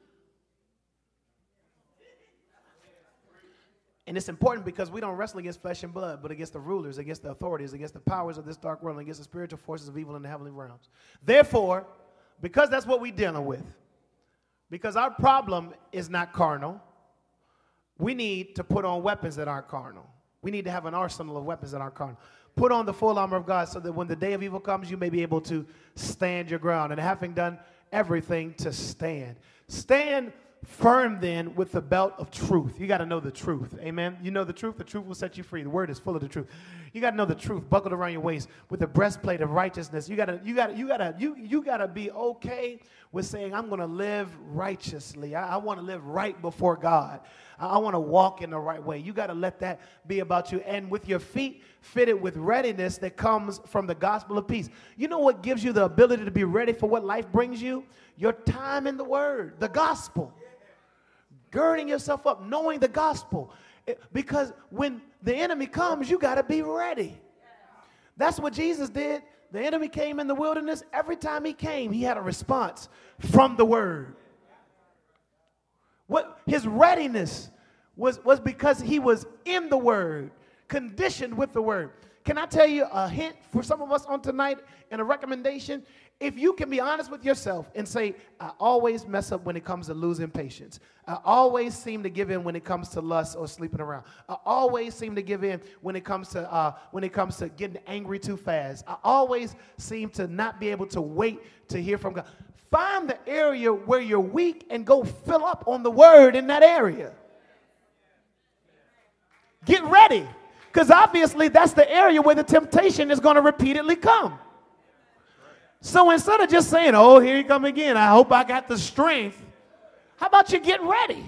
And it's important because we don't wrestle against flesh and blood, but against the rulers, against the authorities, against the powers of this dark world, and against the spiritual forces of evil in the heavenly realms. Therefore, because that's what we're dealing with, because our problem is not carnal, we need to put on weapons that aren't carnal. We need to have an arsenal of weapons that aren't carnal. Put on the full armor of God so that when the day of evil comes, you may be able to stand your ground. And having done everything, to stand. Stand firm then with the belt of truth. You got to know the truth. Amen. You know the truth. The truth will set you free. The word is full of the truth. You got to know the truth buckled around your waist with the breastplate of righteousness. You got to, you got to, you got to, you, you got to be okay with saying, I'm going to live righteously. I, I want to live right before God. I, I want to walk in the right way. You got to let that be about you. And with your feet fitted with readiness that comes from the gospel of peace. You know what gives you the ability to be ready for what life brings you? Your time in the word, the gospel. Girding yourself up, knowing the gospel. It, because when the enemy comes, you got to be ready. That's what Jesus did. The enemy came in the wilderness. Every time he came, he had a response from the word. What his readiness was, was because he was in the word, conditioned with the word. Can I tell you a hint for some of us on tonight and a recommendation? If you can be honest with yourself and say, I always mess up when it comes to losing patience. I always seem to give in when it comes to lust or sleeping around. I always seem to give in when it comes to uh, when it comes to getting angry too fast. I always seem to not be able to wait to hear from God. Find the area where you're weak and go fill up on the word in that area. Get ready, because obviously that's the area where the temptation is going to repeatedly come. So instead of just saying, oh, here you come again, I hope I got the strength, how about you get ready?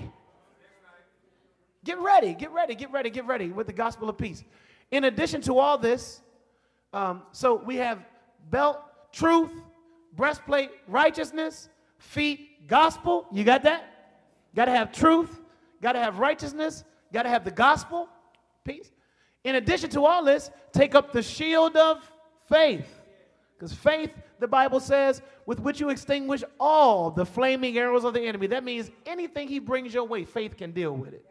Get ready, get ready, get ready, get ready with the gospel of peace. In addition to all this, um, so we have belt, truth, breastplate, righteousness, feet, gospel. You got that? Got to have truth, got to have righteousness, got to have the gospel, peace. In addition to all this, take up the shield of faith. Because faith, the Bible says, with which you extinguish all the flaming arrows of the enemy. That means anything he brings your way, faith can deal with it.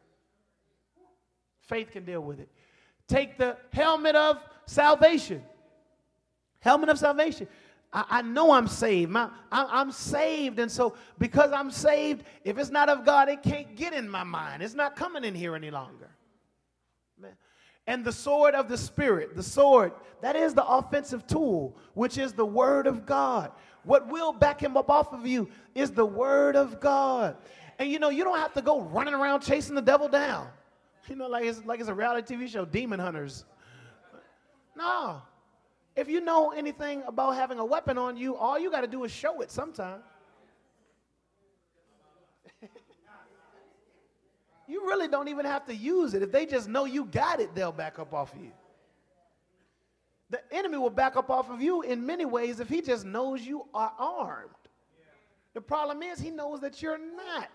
Faith can deal with it. Take the helmet of salvation. Helmet of salvation. I, I know I'm saved. My, I, I'm saved. And so because I'm saved, if it's not of God, it can't get in my mind. It's not coming in here any longer. Man. And the sword of the Spirit, the sword, that is the offensive tool, which is the word of God. What will back him up off of you is the word of God. And you know, you don't have to go running around chasing the devil down. You know, like it's, like it's a reality T V show, Demon Hunters. No. If you know anything about having a weapon on you, all you got to do is show it sometime. You really don't even have to use it. If they just know you got it, they'll back up off of you. The enemy will back up off of you in many ways if he just knows you are armed. The problem is he knows that you're not.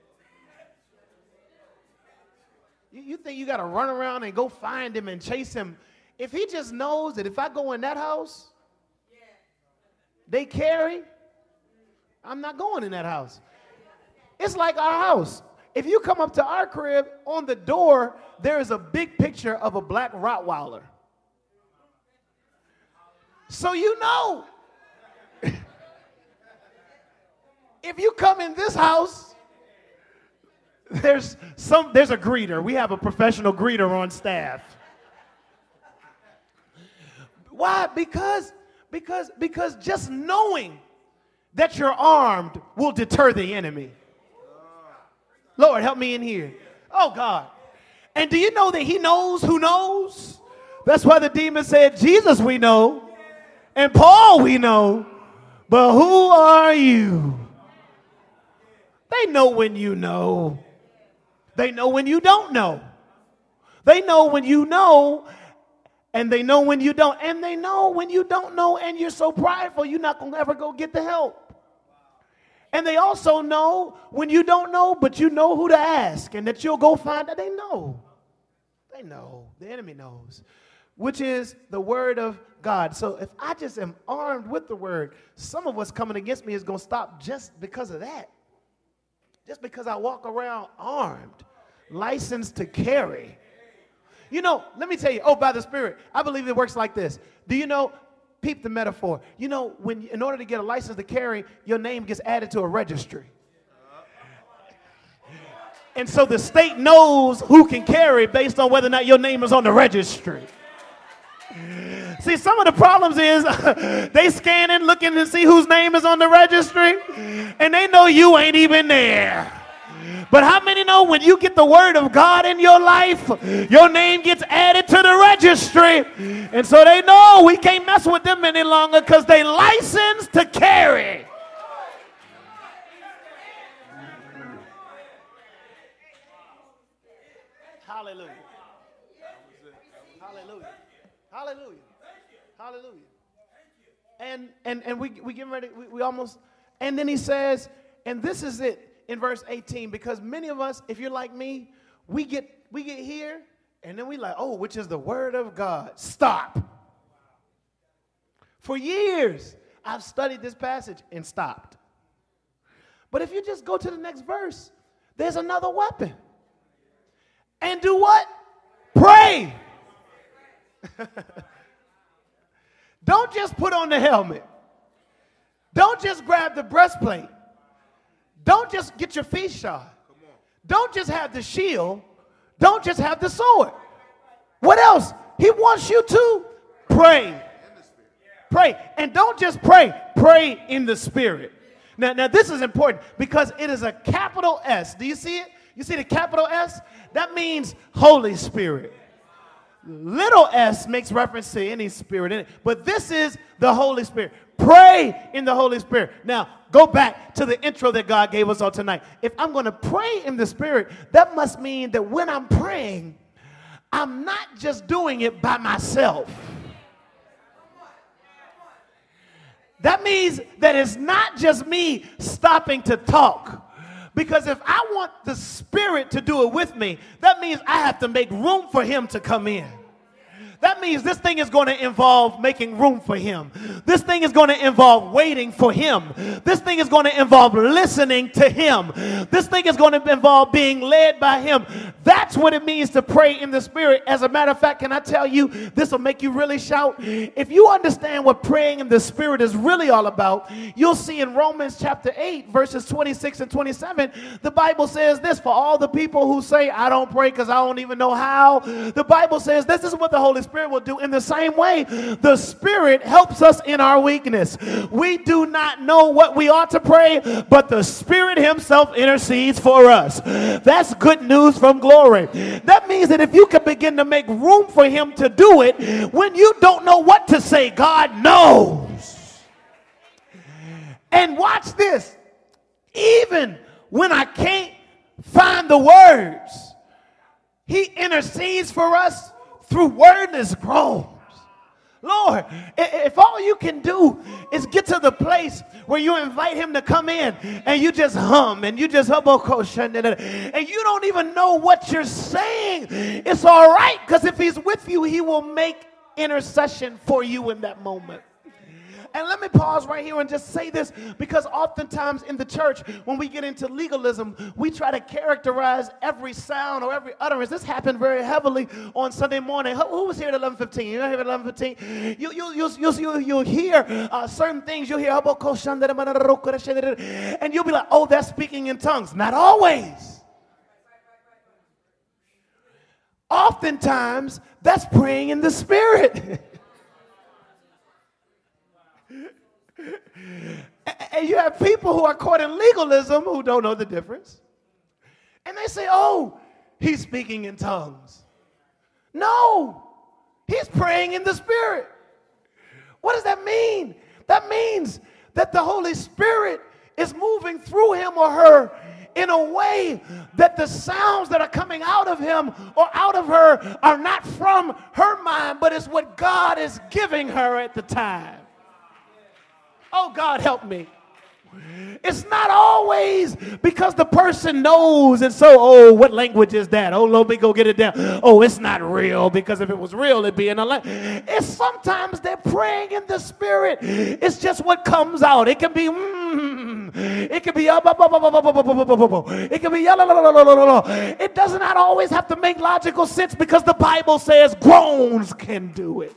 You, you think you got to run around and go find him and chase him. If he just knows that if I go in that house, they carry, I'm not going in that house. It's like our house. If you come up to our crib, on the door, there is a big picture of a black Rottweiler. So you know, if you come in this house, there's some there's a greeter. We have a professional greeter on staff. Why? Because because because just knowing that you're armed will deter the enemy. Lord, help me in here. Oh, God. And do you know that he knows who knows? That's why the demon said, Jesus we know, and Paul we know, but who are you? They know when you know. They know when you don't know. They know when you know, and they know when you don't. And they know when you don't know, and you're so prideful, you're not going to ever go get the help. And they also know when you don't know, but you know who to ask, and that you'll go find out. They know. They know. The enemy knows, which is the word of God. So if I just am armed with the word, some of us coming against me is going to stop just because of that. Just because I walk around armed, licensed to carry. You know, let me tell you, oh, by the Spirit, I believe it works like this. Do you know? Peep the metaphor. You know, when in order to get a license to carry, your name gets added to a registry. And so the state knows who can carry based on whether or not your name is on the registry. See, some of the problems is they scanning, looking to see whose name is on the registry, and they know you ain't even there. But how many know when you get the word of God in your life, your name gets added to the registry? And so they know we can't mess with them any longer because they licensed to carry. Hallelujah. Hallelujah. Hallelujah. Hallelujah. And and and we we getting ready, we, we almost, and then he says, and this is it. In verse eighteen, because many of us, if you're like me, we get we get here, and then we like, oh, which is the word of God. Stop. For years, I've studied this passage and stopped. But if you just go to the next verse, there's another weapon. And do what? Pray. Don't just put on the helmet. Don't just grab the breastplate. Don't just get your feet shod. Don't just have the shield. Don't just have the sword. What else? He wants you to pray. Pray. And don't just pray. Pray in the Spirit. Now, now this is important because it is a capital S. Do you see it? You see the capital S? That means Holy Spirit. Little s makes reference to any spirit in it. But this is the Holy Spirit. Pray in the Holy Spirit. Now, go back to the intro that God gave us all tonight. If I'm going to pray in the Spirit, that must mean that when I'm praying, I'm not just doing it by myself. That means that it's not just me stopping to talk. Because if I want the Spirit to do it with me, that means I have to make room for him to come in. That means this thing is going to involve making room for him. This thing is going to involve waiting for him. This thing is going to involve listening to him. This thing is going to involve being led by him. That's what it means to pray in the Spirit. As a matter of fact, can I tell you, this will make you really shout. If you understand what praying in the Spirit is really all about, you'll see in Romans chapter eight, verses twenty-six and twenty-seven, the Bible says this, for all the people who say, I don't pray because I don't even know how, the Bible says this is what the Holy Spirit will do. In the same way, the Spirit helps us in our weakness. We do not know what we ought to pray, but the Spirit himself intercedes for us. That's good news from glory. That means that if you can begin to make room for him to do it, when you don't know what to say, God knows. And watch this. Even when I can't find the words, he intercedes for us through wordless groans. Lord, if all you can do is get to the place where you invite him to come in and you just hum and you just hum and you don't even know what you're saying, it's all right, because if he's with you, he will make intercession for you in that moment. And let me pause right here and just say this, because oftentimes in the church, when we get into legalism, we try to characterize every sound or every utterance. This happened very heavily on Sunday morning. Who, who was here at eleven fifteen? You know here at eleven fifteen? You, you, you, you, you, you'll hear uh, certain things. You'll hear, and you'll be like, oh, that's speaking in tongues. Not always. Oftentimes, that's praying in the Spirit. And you have people who are caught in legalism who don't know the difference. And they say, oh, he's speaking in tongues. No, he's praying in the Spirit. What does that mean? That means that the Holy Spirit is moving through him or her in a way that the sounds that are coming out of him or out of her are not from her mind, but it's what God is giving her at the time. Oh, God, help me. It's not always because the person knows, and so, oh, what language is that? Oh, let me go get it down. Oh, it's not real, because if it was real, it'd be in a language. It's sometimes they're praying in the Spirit. It's just what comes out. It can be, mm, it can be, it can be, it does not always have to make logical sense, because the Bible says groans can do it.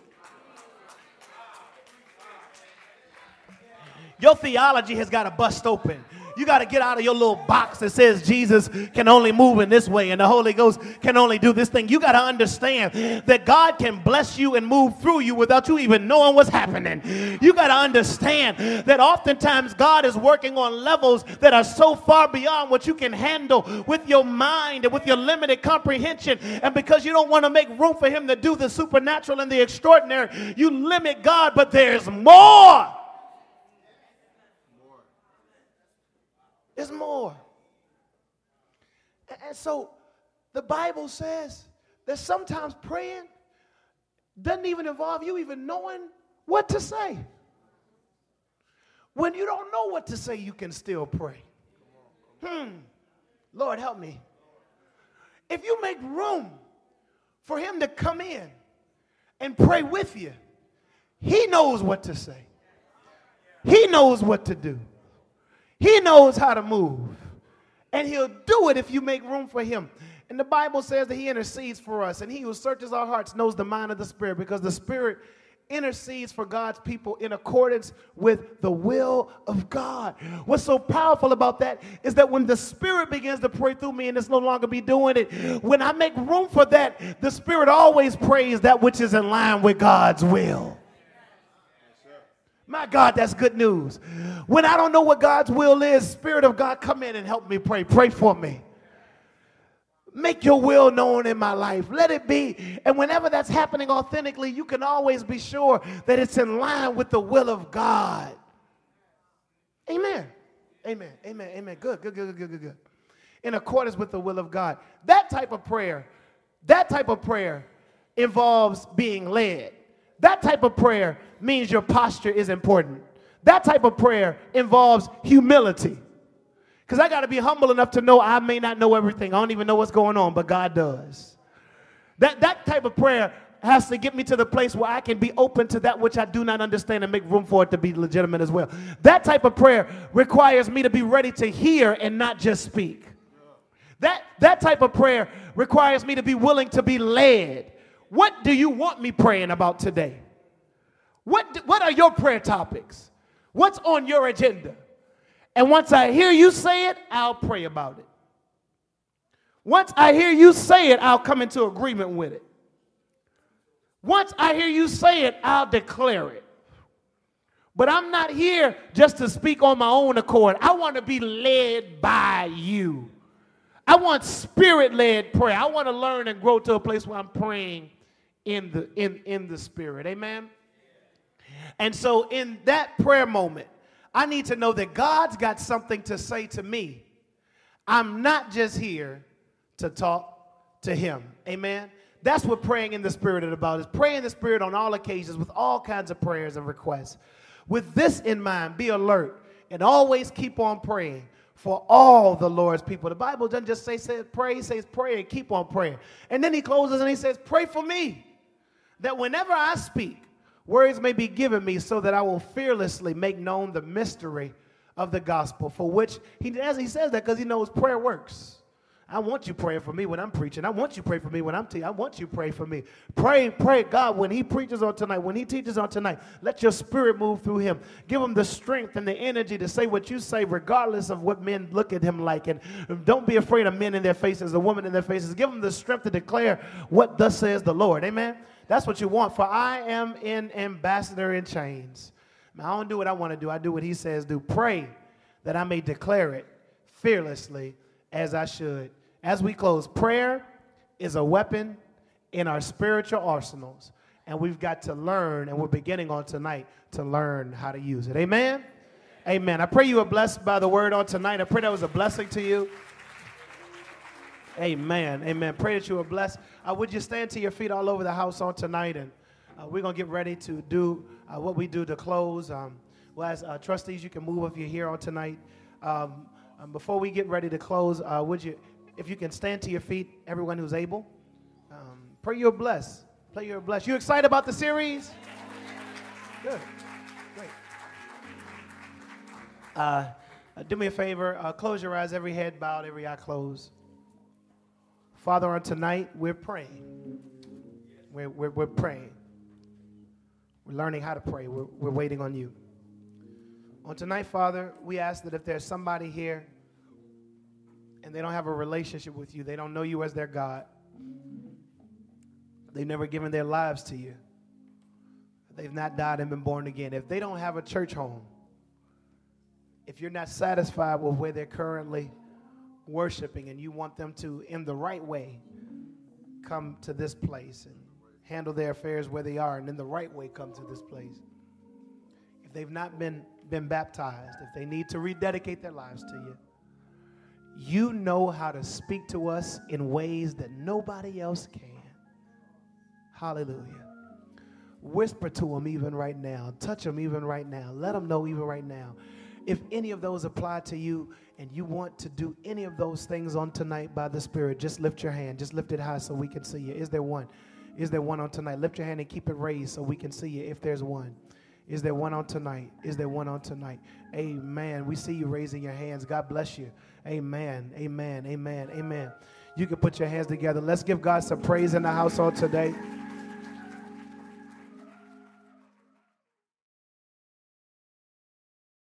Your theology has got to bust open. You got to get out of your little box that says Jesus can only move in this way and the Holy Ghost can only do this thing. You got to understand that God can bless you and move through you without you even knowing what's happening. You got to understand that oftentimes God is working on levels that are so far beyond what you can handle with your mind and with your limited comprehension. And because you don't want to make room for him to do the supernatural and the extraordinary, you limit God, but there's more. There's more. And so the Bible says that sometimes praying doesn't even involve you even knowing what to say. When you don't know what to say, you can still pray. Hmm. Lord, help me. If you make room for him to come in and pray with you, he knows what to say. He knows what to do. He knows how to move, and he'll do it if you make room for him. And the Bible says that he intercedes for us, and he who searches our hearts knows the mind of the Spirit, because the Spirit intercedes for God's people in accordance with the will of God. What's so powerful about that is that when the Spirit begins to pray through me and it's no longer be doing it, when I make room for that, the Spirit always prays that which is in line with God's will. My God, that's good news. When I don't know what God's will is, Spirit of God, come in and help me pray. Pray for me. Make your will known in my life. Let it be. And whenever that's happening authentically, you can always be sure that it's in line with the will of God. Amen. Amen. Amen. Amen. Good, good, good, good, good, good. In accordance with the will of God. That type of prayer, that type of prayer involves being led. That type of prayer means your posture is important. That type of prayer involves humility. Because I got to be humble enough to know I may not know everything. I don't even know what's going on, but God does. That, that type of prayer has to get me to the place where I can be open to that which I do not understand and make room for it to be legitimate as well. That type of prayer requires me to be ready to hear and not just speak. That, that type of prayer requires me to be willing to be led. What do you want me praying about today? What, what are your prayer topics? What's on your agenda? And once I hear you say it, I'll pray about it. Once I hear you say it, I'll come into agreement with it. Once I hear you say it, I'll declare it. But I'm not here just to speak on my own accord. I want to be led by you. I want spirit-led prayer. I want to learn and grow to a place where I'm praying in the, in, in the spirit. Amen? And so in that prayer moment, I need to know that God's got something to say to me. I'm not just here to talk to him. Amen? That's what praying in the Spirit is about, is praying in the Spirit on all occasions with all kinds of prayers and requests. With this in mind, be alert and always keep on praying for all the Lord's people. The Bible doesn't just say, say pray, it says pray and keep on praying. And then he closes and he says, pray for me, that whenever I speak, words may be given me so that I will fearlessly make known the mystery of the gospel, for which he, as he says that because he knows prayer works. I want you praying for me when I'm preaching. I want you to pray for me when I'm teaching. I want you to pray for me. Pray, pray, God, when he preaches on tonight, when he teaches on tonight, let your spirit move through him. Give him the strength and the energy to say what you say, regardless of what men look at him like. And don't be afraid of men in their faces, a woman in their faces. Give him the strength to declare what thus says the Lord. Amen? That's what you want. For I am an ambassador in chains. Now, I don't do what I want to do. I do what he says do. Pray that I may declare it fearlessly as I should. As we close, prayer is a weapon in our spiritual arsenals. And we've got to learn, and we're beginning on tonight to learn how to use it. Amen? Amen. I pray you were blessed by the word on tonight. I pray that was a blessing to you. Amen. Amen. Pray that you were blessed. Uh, would you stand to your feet all over the house on tonight? And uh, we're going to get ready to do uh, what we do to close. Um, well, as uh, trustees, you can move if you're here on tonight. Um, um, before we get ready to close, uh, would you, if you can stand to your feet, everyone who's able, um, pray you're blessed. Pray you're blessed. You excited about the series? Good. Great. Uh, uh, do me a favor. Uh, close your eyes. Every head bowed, every eye closed. Father, on tonight, we're praying. We're, we're, we're praying. We're learning how to pray. We're, we're waiting on you. On tonight, Father, we ask that if there's somebody here and they don't have a relationship with you, they don't know you as their God, they've never given their lives to you, they've not died and been born again, if they don't have a church home, if you're not satisfied with where they're currently worshiping and you want them to, in the right way, come to this place and handle their affairs where they are and in the right way come to this place, if they've not been, been baptized, if they need to rededicate their lives to you, you know how to speak to us in ways that nobody else can. Hallelujah. Whisper to them even right now. Touch them even right now. Let them know even right now. If any of those apply to you and you want to do any of those things on tonight by the Spirit, just lift your hand. Just lift it high so we can see you. Is there one? Is there one on tonight? Lift your hand and keep it raised so we can see you if there's one. Is there one on tonight? Is there one on tonight? Amen. We see you raising your hands. God bless you. Amen. Amen. Amen. Amen. You can put your hands together. Let's give God some praise in the household today.